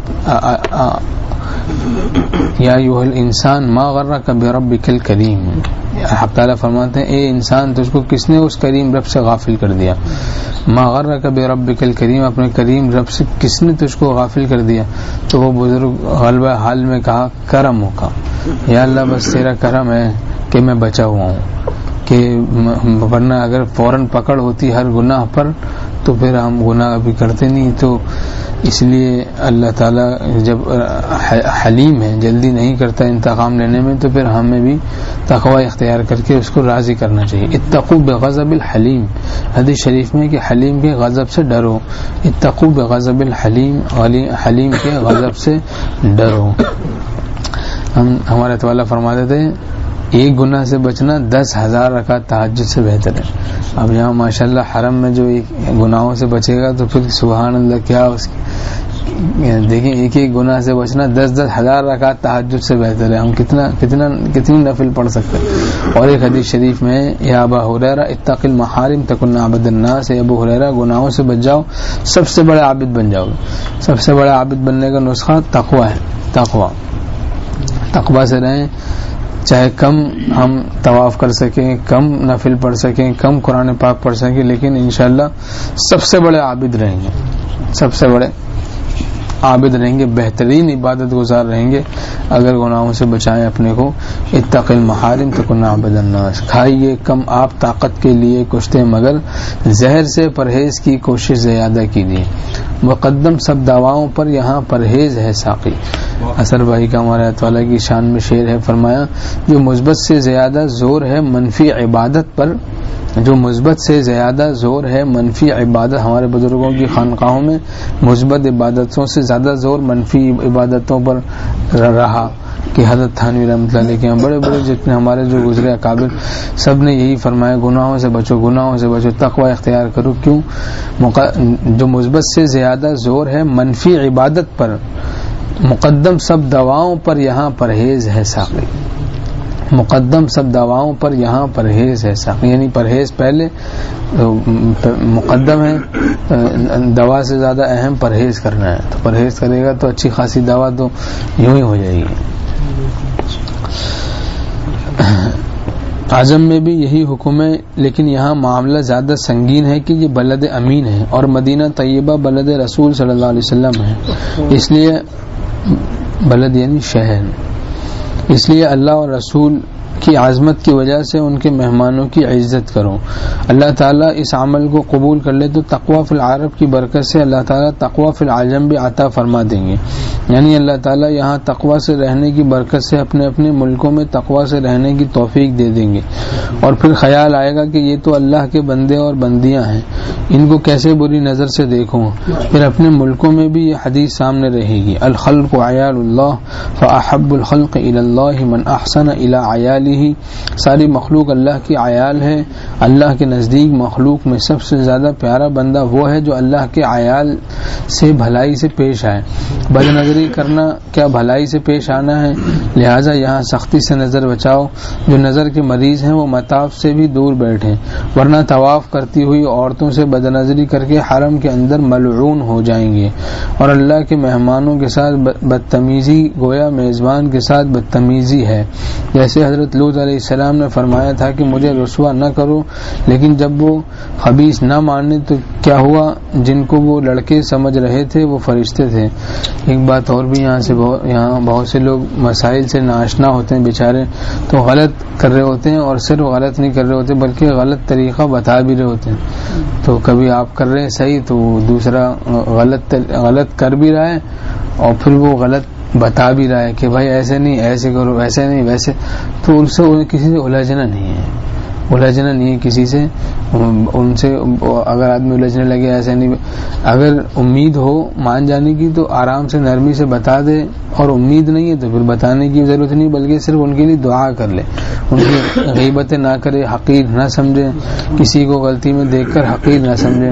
یا ایھا الانسان ما غرک بربک الکریم، حق تعالیٰ فرماتے ہیں اے انسان تجھ کو کس نے اس کریم رب سے غافل کر دیا، ما غرک بربک الکریم، اپنے کریم رب سے کس نے تجھ کو غافل کر دیا، تو وہ بزرگ غلبہ حال میں کہا کرم کا، یا اللہ بس تیرا کرم ہے کہ میں بچا ہوا ہوں، کہ ورنہ اگر فوراً پکڑ ہوتی ہر گناہ پر تو پھر ہم گناہ ابھی کرتے نہیں، تو اس لیے اللہ تعالیٰ جب حلیم ہے جلدی نہیں کرتا انتقام لینے میں، تو پھر ہمیں بھی تقوی اختیار کر کے اس کو راضی کرنا چاہیے۔ اتقوا بغضب الحلیم، حدیث شریف میں کہ حلیم کے غضب سے ڈرو، اتقوا بغضب الحلیم، حلیم کے غضب سے ڈرو۔ ہم ہمارے تعالیٰ فرماتے تھے ایک گناہ سے بچنا دس ہزار رکعت تہجد سے بہتر ہے۔ اب یہاں ماشاءاللہ حرم میں جو ایک گناہوں سے بچے گا تو پھر سبحان اللہ کیا اس دیکھیں، ایک ایک گناہ سے بچنا دس دس ہزار رکعت تہجد سے بہتر ہے۔ ہم کتنا کتنا کتنی نفل پڑھ سکتے ہیں۔ اور ایک حدیث شریف میں یا ابا ہریرہ اتق المحارم تکن عبد الناس، ابو ہریرہ گناہوں سے بچ جاؤ سب سے بڑا عابد بن جاؤ گے۔ سب سے بڑا عابد بننے کا نسخہ تقوی ہے، تقوی تقوی سے رہیں، چاہے کم ہم طواف کر سکیں، کم نفل پڑھ سکیں، کم قرآن پاک پڑھ سکیں، لیکن انشاءاللہ سب سے بڑے عابد رہیں گے، سب سے بڑے عابد رہیں گے، بہترین عبادت گزار رہیں گے اگر گناہوں سے بچائیں اپنے کو۔ اتق المحارم تکن عبد الناس، کھائیے کم آپ طاقت کے لیے کشتے مگر زہر سے پرہیز کی کوشش زیادہ کیجیے، مقدم سب دواؤں پر یہاں پرہیز ہے ساقی۔ اثر بھائی کا ہمارے والا کی شان میں شعر ہے، فرمایا جو مثبت سے زیادہ زور ہے منفی عبادت پر، جو مثبت سے زیادہ زور ہے منفی عبادت، ہمارے بزرگوں کی خانقاہوں میں مثبت عبادتوں سے زیادہ زور منفی عبادتوں پر رہا، کہ حضرت تھانوی رحمۃ اللہ علیہ کے بڑے بڑے جتنے ہمارے جو گزرے اکابر سب نے یہی فرمایا گناہوں سے بچو، گناہوں سے بچو، تقوی اختیار کرو۔ کیوں؟ جو مثبت سے زیادہ زور ہے منفی عبادت پر، مقدم سب دواؤں پر یہاں پرہیز ہے ساقی، مقدم سب دواؤں پر یہاں پرہیز ہے ساقی، یعنی پرہیز پہلے مقدم ہے، دوا سے زیادہ اہم پرہیز کرنا ہے، تو پرہیز کرے گا تو اچھی خاصی دوا تو یوں ہی ہو جائے گی۔ اعظم میں بھی یہی حکم ہے، لیکن یہاں معاملہ زیادہ سنگین ہے کہ یہ بلد امین ہے اور مدینہ طیبہ بلد رسول صلی اللہ علیہ وسلم ہے، اس لیے بلد یعنی شہر، اس لیے اللہ اور رسول کی عظمت کی وجہ سے ان کے مہمانوں کی عزت کرو۔ اللہ تعالیٰ اس عمل کو قبول کر لے تو تقوی فی العرب کی برکت سے اللہ تعالیٰ تقوی فی العجم بھی عطا فرما دیں گے، یعنی اللہ تعالیٰ یہاں تقوی سے رہنے کی برکت سے اپنے اپنے ملکوں میں تقوی سے رہنے کی توفیق دے دیں گے، اور پھر خیال آئے گا کہ یہ تو اللہ کے بندے اور بندیاں ہیں، ان کو کیسے بری نظر سے دیکھوں، پھر اپنے ملکوں میں بھی یہ حدیث سامنے رہے گی، الخلق عیال اللہ فاحب الخلق الی اللہ من احسن الی عیالی خلقه، ساری مخلوق اللہ کی عیال ہے. اللہ کے نزدیک مخلوق میں سب سے زیادہ پیارا بندہ وہ ہے جو اللہ کے عیال سے بھلائی سے پیش آئے. بد نظری کرنا کیا بھلائی سے پیش آنا ہے؟ لہذا یہاں سختی سے نظر بچاؤ. جو نظر کے مریض ہیں وہ مطاف سے بھی دور بیٹھیں، ورنہ طواف کرتی ہوئی عورتوں سے بد نظری کر کے حرم کے اندر ملعون ہو جائیں گے. اور اللہ کے مہمانوں کے ساتھ بدتمیزی گویا میزبان کے ساتھ بدتمیزی ہے. جیسے حضرت لوط علیہ السلام نے فرمایا تھا کہ مجھے رسوا نہ کرو، لیکن جب وہ خبیث نہ مانے تو کیا ہوا؟ جن کو وہ لڑکے سمجھ رہے تھے وہ فرشتے تھے. ایک بات اور بھی یہاں سے بہت یہاں بہت سے لوگ مسائل سے ناشنا ہوتے ہیں بیچارے، تو غلط کر رہے ہوتے ہیں، اور صرف غلط نہیں کر رہے ہوتے بلکہ غلط طریقہ بتا بھی رہے ہوتے ہیں. تو کبھی آپ کر رہے ہیں صحیح تو دوسرا غلط غلط کر بھی رہا ہے، اور پھر وہ غلط بتا بھی رہا ہے کہ بھائی ایسے نہیں، ایسے کرو، ایسے نہیں، ویسے. تو ان سے کسی سے الجھنا نہیں ہے، الجھنا نہیں ہے کسی سے. ان سے اگر آدمی الجھنے لگے ایسے نہیں، اگر امید ہو مان جانے کی تو آرام سے نرمی سے بتا دے، اور امید نہیں ہے تو پھر بتانے کی ضرورت نہیں، بلکہ صرف ان کے لیے دعا کر لے، ان کی غیبتیں نہ کرے، حقیر نہ سمجھے، کسی کو غلطی میں دیکھ کر حقیر نہ سمجھے.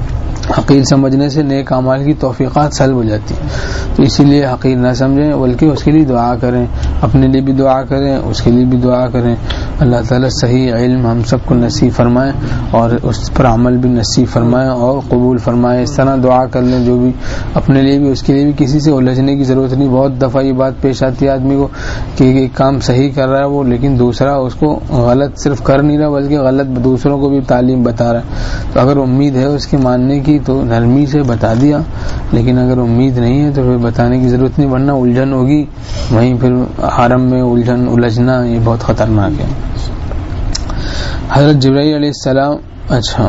حقیر سمجھنے سے نیک اعمال کی توفیقات سلب ہو جاتی ہیں، تو اسی لیے حقیر نہ سمجھیں بلکہ اس کے لیے دعا کریں، اپنے لیے بھی دعا کریں، اس کے لیے بھی دعا کریں. اللہ تعالیٰ صحیح علم ہم سب کو نصیب فرمائے اور اس پر عمل بھی نصیب فرمائے اور قبول فرمائے. اس طرح دعا کر لیں جو بھی اپنے لیے بھی اس کے لیے بھی، کسی سے الجھنے کی ضرورت نہیں. بہت دفعہ یہ بات پیش آتی ہے آدمی کو کہ ایک کام صحیح کر رہا ہے وہ، لیکن دوسرا اس کو غلط صرف کر نہیں رہا بلکہ غلط دوسروں کو بھی تعلیم بتا رہا ہے. تو اگر امید ہے اس کے ماننے کی تو نرمی سے بتا دیا، لیکن اگر امید نہیں ہے تو پھر بتانے کی ضرورت نہیں، ورنہ الجھن ہوگی وہیں پھر حرم میں الجھن الجھنا یہ بہت خطرناک ہے. حضرت جبرائیل علیہ السلام اچھا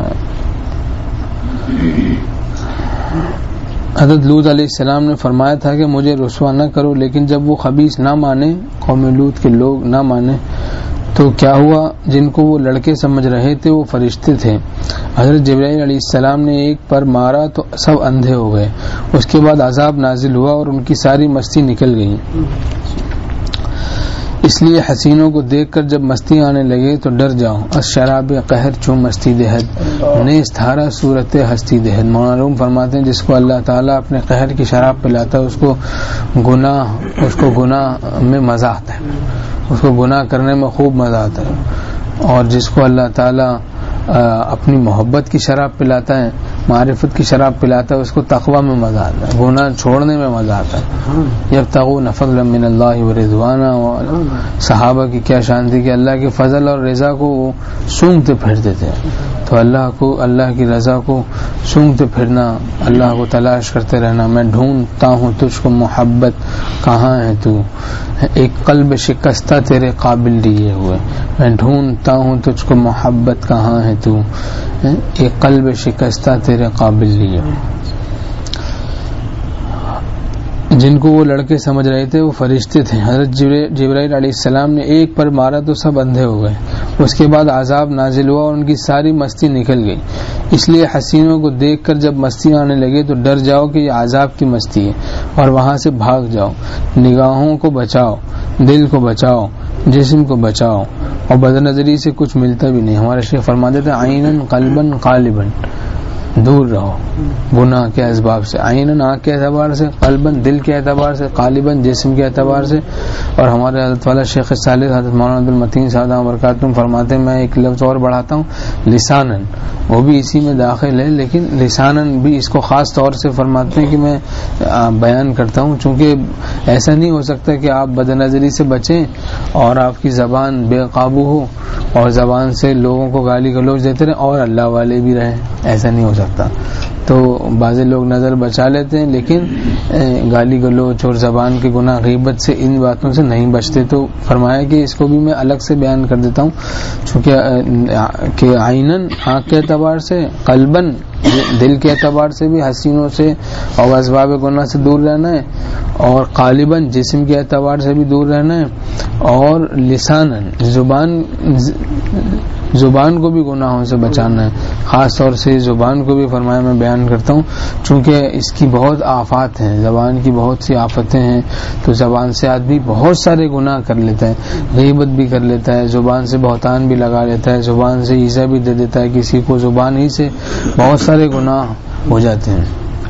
حضرت لوط علیہ السلام نے فرمایا تھا کہ مجھے رسوا نہ کرو، لیکن جب وہ خبیث نہ مانے، قوم لوط کے لوگ نہ مانے تو کیا ہوا؟ جن کو وہ لڑکے سمجھ رہے تھے وہ فرشتے تھے. حضرت جبرائیل علیہ السلام نے ایک پر مارا تو سب اندھے ہو گئے. اس کے بعد عذاب نازل ہوا اور ان کی ساری مستی نکل گئی. اس لیے حسینوں کو دیکھ کر جب مستی آنے لگے تو ڈر جاؤ. اس شراب قہر چون مستی دہد نیست تھارا صورت ہستی دہد. مولانا روم فرماتے ہیں جس کو اللہ تعالیٰ اپنے قہر کی شراب پلاتا ہے اس کو گناہ اس کو گناہ میں مزہ آتا ہے، اس کو گناہ کرنے میں خوب مزہ آتا ہے. اور جس کو اللہ تعالیٰ اپنی محبت کی شراب پلاتا ہے، معرفت کی شراب پلاتا ہے، اس کو تقوی میں مزہ آتا ہے، گناہ چھوڑنے میں مزہ آتا ہے. یبتغون فضلا من اللہ ورضوانا. صحابہ کی کیا شان تھی کہ اللہ کے فضل اور رضا کو وہ سونگتے پھرتے تھے. تو اللہ کو اللہ کی رضا کو سونگتے پھرنا، اللہ کو تلاش کرتے رہنا. میں ڈھونڈتا ہوں تجھ کو محبت کہاں ہے تو، ایک قلب شکستہ تیرے قابل لیے ہوئے. میں ڈھونڈتا ہوں تجھ کو محبت کہاں ہے تو، ایک قلب شکستہ تیرے قابل لیے. جن کو وہ لڑکے سمجھ رہے تھے وہ فرشتے تھے. حضرت جبرائیل علیہ السلام نے ایک پر مارا تو سب اندھے ہو گئے. اس کے بعد عذاب نازل ہوا اور ان کی ساری مستی نکل گئی. اس لیے حسینوں کو دیکھ کر جب مستی آنے لگے تو ڈر جاؤ کہ یہ عذاب کی مستی ہے اور وہاں سے بھاگ جاؤ. نگاہوں کو بچاؤ، دل کو بچاؤ، جسم کو بچاؤ، اور بد نظری سے کچھ ملتا بھی نہیں. ہمارے شیخ فرماتے تھے عیناً قلباً قالباً، دور رہو گناہ کے اسباب سے. عیناً آنکھ کے اعتبار سے، قلباً دل کے اعتبار سے، قالباً جسم کے اعتبار سے. اور ہمارے حضرت والا شیخ صالح حضرت مولانا عبد المتین صاحب برکاتہم فرماتے ہیں، میں ایک لفظ اور بڑھاتا ہوں، لساناً، وہ بھی اسی میں داخل ہے، لیکن لساناً بھی اس کو خاص طور سے فرماتے ہیں کہ میں بیان کرتا ہوں، چونکہ ایسا نہیں ہو سکتا کہ آپ بد نظری سے بچیں اور آپ کی زبان بے قابو ہو اور زبان سے لوگوں کو گالی گلوچ دیتے رہیں اور اللہ والے بھی رہیں. ایسا نہیں ہو سکتا. تو بعض لوگ نظر بچا لیتے ہیں لیکن گالی گلوچ اور زبان کے گناہ غیبت سے ان باتوں سے نہیں بچتے. تو فرمایا کہ اس کو بھی میں الگ سے بیان کر دیتا ہوں، چونکہ کہ عیناً آنکھ کے اعتبار سے، قلباً دل کے اعتبار سے بھی حسینوں سے اور اسباب گناہ سے دور رہنا ہے، اور قالباً جسم کے اعتبار سے بھی دور رہنا ہے، اور لساناً زبان زبان کو بھی گناہوں سے بچانا ہے. خاص طور سے زبان کو بھی فرمایا میں بیان کرتا ہوں چونکہ اس کی بہت آفات ہیں, زبان کی بہت سی آفتیں ہیں. تو زبان سے آدمی بہت سارے گناہ کر لیتا ہے, غیبت بھی کر لیتا ہے, زبان سے بہتان بھی لگا لیتا ہے, زبان سے ایذا بھی دے دیتا ہے کسی کو, زبان ہی سے بہت سارے گناہ ہو جاتے ہیں.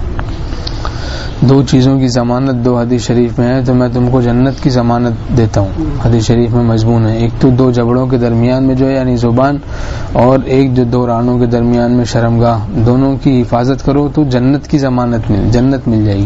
دو چیزوں کی ضمانت دو حدیث شریف میں ہے تو میں تم کو جنت کی ضمانت دیتا ہوں. حدیث شریف میں مضمون ہے, ایک تو دو جبڑوں کے درمیان میں جو ہے یعنی زبان, اور ایک جو دو رانوں کے درمیان میں شرمگاہ, دونوں کی حفاظت کرو تو جنت کی ضمانت مل جنت مل جائے گی.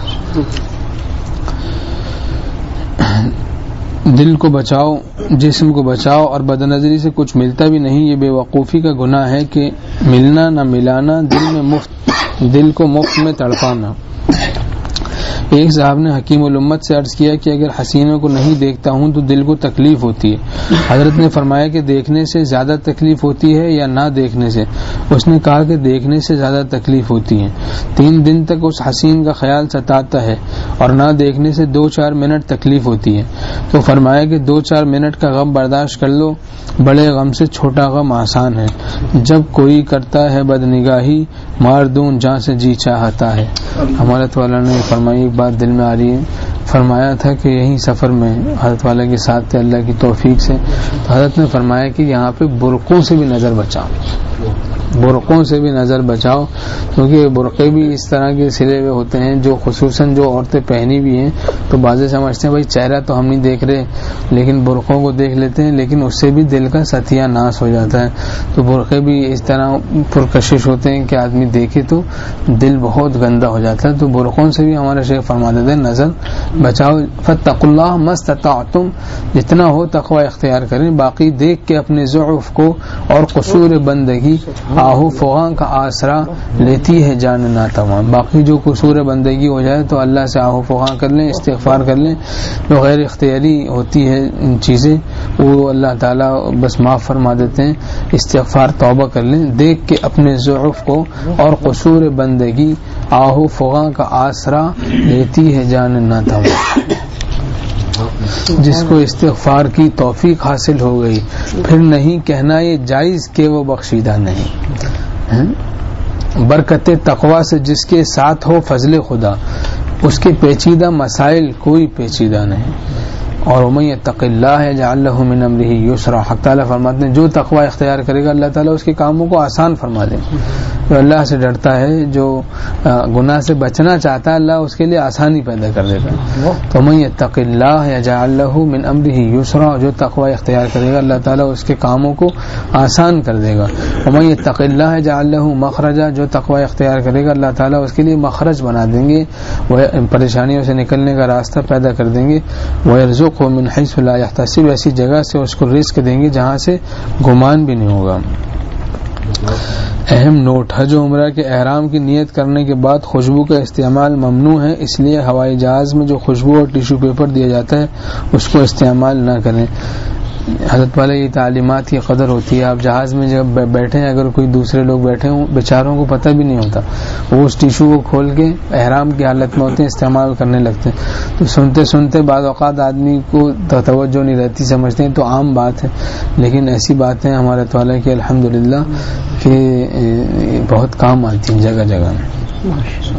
دل کو بچاؤ, جسم کو بچاؤ, اور بدنظری سے کچھ ملتا بھی نہیں. یہ بے وقوفی کا گناہ ہے کہ ملنا نہ ملانا, دل میں مفت دل کو مفت میں تڑپانا. ایک صاحب نے حکیم الامت سے عرض کیا کہ اگر حسینوں کو نہیں دیکھتا ہوں تو دل کو تکلیف ہوتی ہے. حضرت نے فرمایا کہ دیکھنے سے زیادہ تکلیف ہوتی ہے یا نہ دیکھنے سے؟ اس نے کہا کہ دیکھنے سے زیادہ تکلیف ہوتی ہے. تین دن تک اس حسین کا خیال ستاتا ہے اور نہ دیکھنے سے دو چار منٹ تکلیف ہوتی ہے. تو فرمایا کہ دو چار منٹ کا غم برداشت کر لو, بڑے غم سے چھوٹا غم آسان ہے. جب کوئی کرتا ہے بدنگاہی, مار دون جہاں سے جی چاہتا ہے. ہمارے والا نے فرمائی, ایک بات دل میں آ رہی ہے, فرمایا تھا کہ یہیں سفر میں حضرت والا کے ساتھ تھے اللہ کی توفیق سے, تو حضرت نے فرمایا کہ یہاں پہ برقعوں سے بھی نظر بچاؤ, برقعوں سے بھی نظر بچاؤ, کیونکہ برقعے بھی اس طرح کے سلے ہوئے ہوتے ہیں جو خصوصاً جو عورتیں پہنی بھی ہیں تو بعضے سمجھتے ہیں بھائی چہرہ تو ہم نہیں دیکھ رہے لیکن برقعوں کو دیکھ لیتے ہیں, لیکن اس سے بھی دل کا ستیہ ناس ہو جاتا ہے. تو برقعے بھی اس طرح پرکشش ہوتے ہیں کہ آدمی دیکھے تو دل بہت گندا ہو جاتا ہے. تو برقعوں سے بھی ہمارے شیخ فرما دیتے ہیں نظر بچاؤ. فاتقوا اللہ ما استطعتم, جتنا ہو تقوی اختیار کریں. باقی دیکھ کے اپنے ضعف کو اور قصور بندگی آہو فغاں کا آسرا لیتی ہے جان ناتواں. باقی جو قصور بندگی ہو جائے تو اللہ سے آہو فغاں کر لیں, استغفار کر لیں. جو غیر اختیاری ہوتی ہے چیزیں وہ اللہ تعالیٰ بس معاف فرما دیتے ہیں. استغفار توبہ کر لیں. دیکھ کے اپنے ضعف کو اور قصور بندگی آہو فغاں کا آسرا لیتی ہے جان ناتواں. جس کو استغفار کی توفیق حاصل ہو گئی پھر نہیں کہنا یہ جائز کہ وہ بخشیدہ نہیں. برکت تقوی سے جس کے ساتھ ہو فضل خدا, اس کے پیچیدہ مسائل کوئی پیچیدہ نہیں. اور ومن یتق اللہ یجعل لہ من امرہ یسرا, حق تعالیٰ فرماتے ہیں جو تقوی اختیار کرے گا اللہ تعالیٰ اس کے کاموں کو آسان فرما دے. جو اللہ سے ڈرتا ہے, جو گناہ سے بچنا چاہتا ہے, اللہ اس کے لیے آسانی پیدا کر دیتا ہے. تو ومن یتق اللہ یجعل لہ من امرہ یسرا, جو تقوی اختیار کرے گا اللہ تعالیٰ اس کے کاموں کو آسان کر دے گا. ومن یتق اللہ یجعل لہ مخرجا, جو تقوی اختیار کرے گا اللہ تعالیٰ اس کے لیے مخرج بنا دیں گے, وہ پریشانیوں سے نکلنے کا راستہ پیدا کر دیں گے. وَيَرْزُقْهُ مِنْ حَيْثُ لَا يَحْتَسِبُ, ایسی جگہ سے اس کو رزق دیں گے جہاں سے گمان بھی نہیں ہوگا. اہم نوٹ, حج و عمرہ کے احرام کی نیت کرنے کے بعد خوشبو کا استعمال ممنوع ہے, اس لیے ہوائی جہاز میں جو خوشبو اور ٹیشو پیپر دیا جاتا ہے اس کو استعمال نہ کریں. حضرت والے کی تعلیمات کی قدر ہوتی ہے. آپ جہاز میں جب بیٹھے ہیں, اگر کوئی دوسرے لوگ بیٹھے ہوں بیچاروں کو پتہ بھی نہیں ہوتا, وہ اس ٹیشو کو کھول کے احرام کی حالت میں ہوتے ہیں, استعمال کرنے لگتے ہیں. تو سنتے سنتے بعض اوقات آدمی کو توجہ نہیں رہتی, سمجھتے ہیں تو عام بات ہے, لیکن ایسی باتیں ہمارے تعالیٰ کی الحمدللہ کہ بہت کام آتی ہیں جگہ جگہ میں.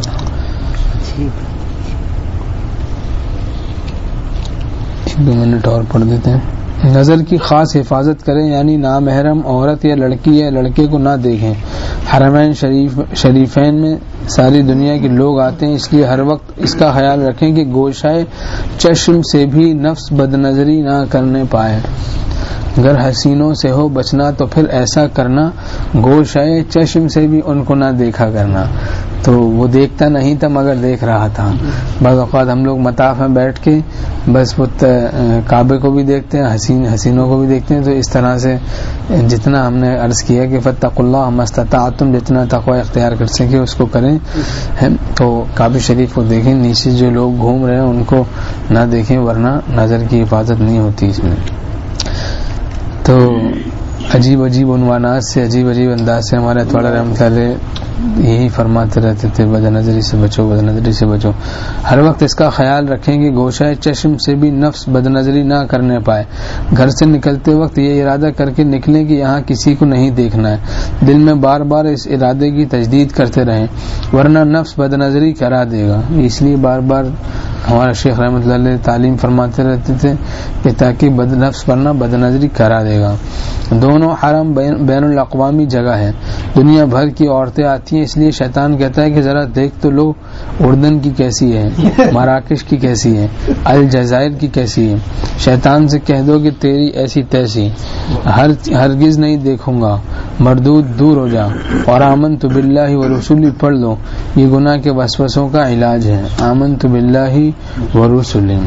ایک دو منٹ اور پڑھ دیتے ہیں. نظر کی خاص حفاظت کریں, یعنی نامحرم عورت یا لڑکی یا لڑکے کو نہ دیکھیں. حرمین شریف شریفین میں ساری دنیا کے لوگ آتے ہیں, اس لیے ہر وقت اس کا خیال رکھیں کہ گوشائے چشم سے بھی نفس بد نظری نہ کرنے پائے. اگر حسینوں سے ہو بچنا تو پھر ایسا کرنا گوشائے چشم سے بھی ان کو نہ دیکھا کرنا. تو وہ دیکھتا نہیں تھا مگر دیکھ رہا تھا. بعض اوقات ہم لوگ مطاف میں بیٹھ کے بس وہ کعبے کو بھی دیکھتے ہیں, حسین حسینوں کو بھی دیکھتے ہیں. تو اس طرح سے جتنا ہم نے عرض کیا کہ فاتقوا اللہ ما استطعتم, جتنا تقوی اختیار کر سکے اس کو کریں. تو کعبہ شریف کو دیکھیں, نیچے جو لوگ گھوم رہے ہیں ان کو نہ دیکھیں ورنہ نظر کی حفاظت نہیں ہوتی اس میں. تو عجیب عجیب عنوانات سے عجیب عجیب انداز سے ہمارے اطوالہ رحمۃ اللہ یہی فرماتے رہتے تھے بد نظری سے بچو بد نظری سے بچو. ہر وقت اس کا خیال رکھیں کہ گوشہ چشم سے بھی نفس بد نظری نہ کرنے پائے. گھر سے نکلتے وقت یہ ارادہ کر کے نکلیں کہ یہاں کسی کو نہیں دیکھنا ہے. دل میں بار بار اس ارادے کی تجدید کرتے رہیں ورنہ نفس بد نظری کرا دے گا. اس لیے بار بار ہمارا شیخ رحمۃ اللہ علیہ تعلیم فرماتے رہتے تھے کہ تاکہ بد نفس ورنہ بد نظری کرا دے گا. دونوں حرم بین الاقوامی جگہ ہے. دنیا بھر کی عورتیں آتی ہیں, اس لیے شیطان کہتا ہے کہ ذرا دیکھ تو لو اردن کی کیسی ہے, مراکش کی کیسی ہے, الجزائر کی کیسی ہے. شیطان سے کہہ دو کہ تیری ایسی تیسی, ہر ہرگز نہیں دیکھوں گا, مردود دور ہو جا, اور آمنت باللہ ورسولہ پڑھ لو. یہ گناہ کے وسوسوں کا علاج ہے. آمنت باللہ ورسولہ.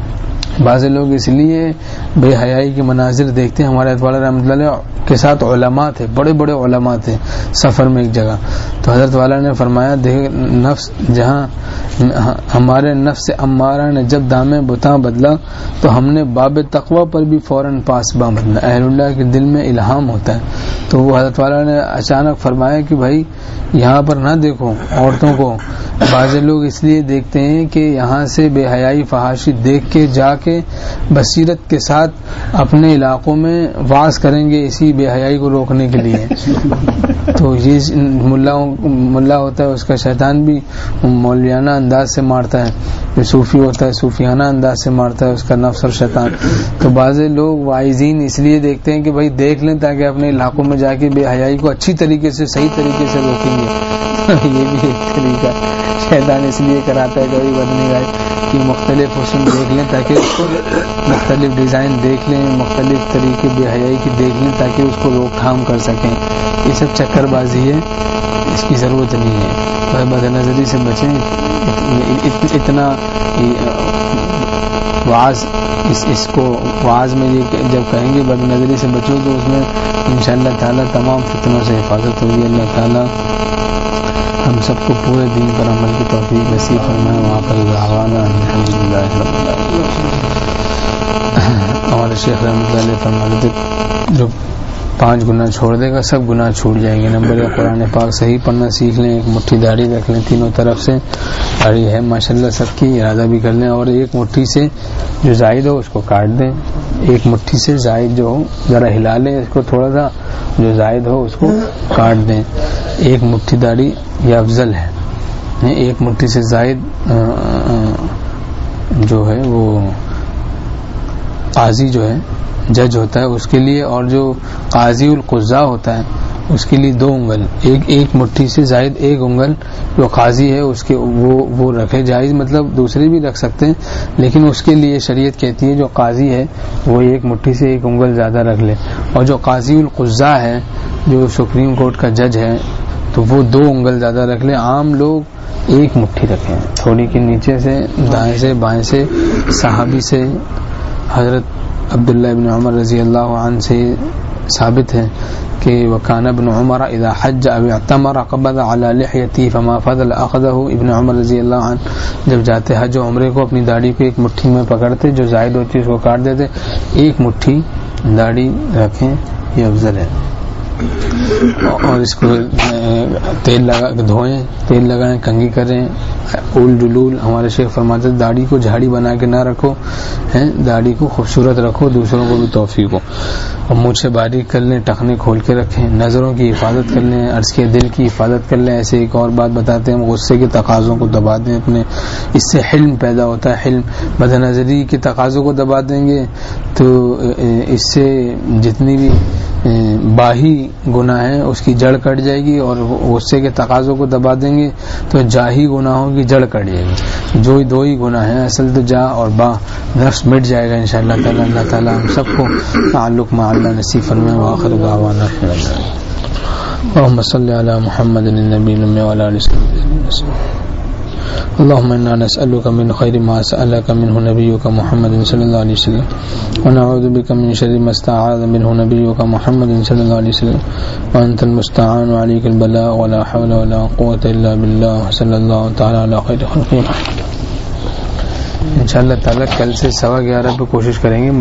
بعض لوگ اس لیے بے حیائی کے مناظر دیکھتے ہیں. ہمارے اطوالہ رحمۃ اللہ کے ساتھ علماء تھے, بڑے بڑے علماء تھے سفر میں ایک جگہ. تو حضرت والا نے فرمایا دیکھ نفس جہاں ہمارے نفس امارہ نے جب دام بتاں بدلا تو ہم نے باب تقوی پر بھی فوراً پاسباں بدلا. اہل اللہ کے دل میں الہام ہوتا ہے. تو وہ حضرت والا نے اچانک فرمایا کہ بھائی یہاں پر نہ دیکھو عورتوں کو. بعض لوگ اس لیے دیکھتے ہیں کہ یہاں سے بے حیائی فحاشی دیکھ کے جا کے بصیرت کے ساتھ اپنے علاقوں میں واعظ کریں گے اسی بے حیائی کو روکنے کے لیے. تو یہ ملا ہوتا ہے, اس کا شیطان بھی مولیانہ انداز سے مارتا ہے. جو صوفی ہوتا ہے صوفیانہ انداز سے مارتا ہے اس کا نفس اور شیطان. تو بعض لوگ واعظین اس لیے دیکھتے ہیں کہ بھائی دیکھ لیں تاکہ اپنے علاقوں میں جا کے بے حیائی کو اچھی طریقے سے صحیح طریقے سے روکیں گے. یہ بھی ایک طریقہ شیطان اس لیے کراتا ہے کبھی بدنی رائے کہ مختلف حسن دیکھ لیں تاکہ اس کو مختلف ڈیزائن دیکھ لیں, مختلف طریقے بے حیائی کی دیکھ لیں تاکہ اس کو روک تھام کر سکیں. یہ سب چکر بازی ہے, اس کی ضرورت نہیں ہے. بد نظری سے بچیں. اتنا واعظ اس اس کو واعظ میں یہ جب کہیں گے بد نظری سے بچو تو اس میں انشاءاللہ تعالی تمام فتنوں سے حفاظت ہوگی. اللہ تعالی ہم سب کو پورے دین پر عمل کی توفیق نصیب فرمائے. وہاں پر دعوانا الحمدللہ رب العالمین. ہمارے شیخ رحمۃ اللہ علیہ فرماتے تھے جو پانچ گناہ چھوڑ دے گا سب گناہ چھوٹ جائیں گے. نمبر ایک قرآن پاک صحیح پڑھنا سیکھ لیں, ایک مٹھی داڑھی رکھ لیں تینوں طرف سے, داڑھی ہے ماشاءاللہ سب کی, ارادہ بھی کر لیں, اور ایک مٹھی سے جو زائد ہو اس کو کاٹ دیں. ایک مٹھی سے زائد جو ہو ذرا ہلا لیں اس کو, تھوڑا سا جو زائد ہو اس کو کاٹ دیں. ایک مٹھی داڑھی یہ افضل ہے. ایک مٹھی سے زائد جو ہے وہ قاضی جو ہے جج ہوتا ہے اس کے لیے, اور جو قاضی القضاء ہوتا ہے اس کے لیے دو انگل, ایک ایک مٹھی سے زائد ایک انگل جو قاضی ہے اس کے وہ وہ رکھے. جائز مطلب دوسرے بھی رکھ سکتے ہیں لیکن اس کے لیے شریعت کہتی ہے جو قاضی ہے وہ ایک مٹھی سے ایک انگل زیادہ رکھ لے. اور جو قاضی القضاء ہے جو سپریم کورٹ کا جج ہے تو وہ دو انگل زیادہ رکھ لے. عام لوگ ایک مٹھی رکھیں, تھوڑی کے نیچے سے دائیں سے بائیں سے. صحابی سے حضرت عبداللہ ابن عمر رضی اللہ عنہ سے ثابت ہے کہ وکان ابن عمر اذا حج او اعتمر قبض على لحيته فما فضل اخذه. ابن عمر رضی اللہ عنہ جب جاتے حج و عمرے کو اپنی داڑھی کو ایک مٹھی میں پکڑتے, جو زائد ہوتی ہے اس کو کاٹ دیتے. ایک مٹھی داڑھی رکھیں یہ افضل ہے. اور اس کو تیل لگا دھوئیں, تیل لگائیں, کنگھی کریں. اول جلول ہمارے شیخ فرماتے داڑھی کو جھاڑی بنا کے نہ رکھو, داڑھی کو خوبصورت رکھو, دوسروں کو بھی توفیق ہو. اور منہ سے باریک کر لیں, ٹخنے کھول کے رکھیں, نظروں کی حفاظت کر لیں, عرض کے دل کی حفاظت کر لیں. ایسے ایک اور بات بتاتے ہیں, غصے کے تقاضوں کو دبا دیں اپنے, اس سے حلم پیدا ہوتا ہے. حلم بد نظری کے تقاضوں کو دبا دیں گے تو اس سے جتنی بھی باہی گناہ ہیں اس کی جڑ کٹ جائے گی, اور غصے کے تقاضوں کو دبا دیں گے تو جاہی گناہوں کی جڑ کٹ جائے گی. جو دو ہی گناہ ہیں اصل تو جا اور با, نفس مٹ جائے گا انشاءاللہ تعالی. اللہ تعالی ہم سب کو تعلق مع اللہ نصیب فرمائے. وآخر دعوانا اللهم صل على محمد النبي الأمي وعلى آله وصحبه. اللهم إنا نسألك من خير ما سألك منه نبيك محمد صلى الله عليه وسلم, ونعوذ بك من شر ما استعاذ منه نبيك محمد صلى الله عليه وسلم, وأنت المستعان وعليك البلاء ولا حول ولا قوة إلا بالله. صلى الله تعالى على خير خلقه. انشاءاللہ تعالی کل سے سوا گیارہ پہ کوشش کریں گے.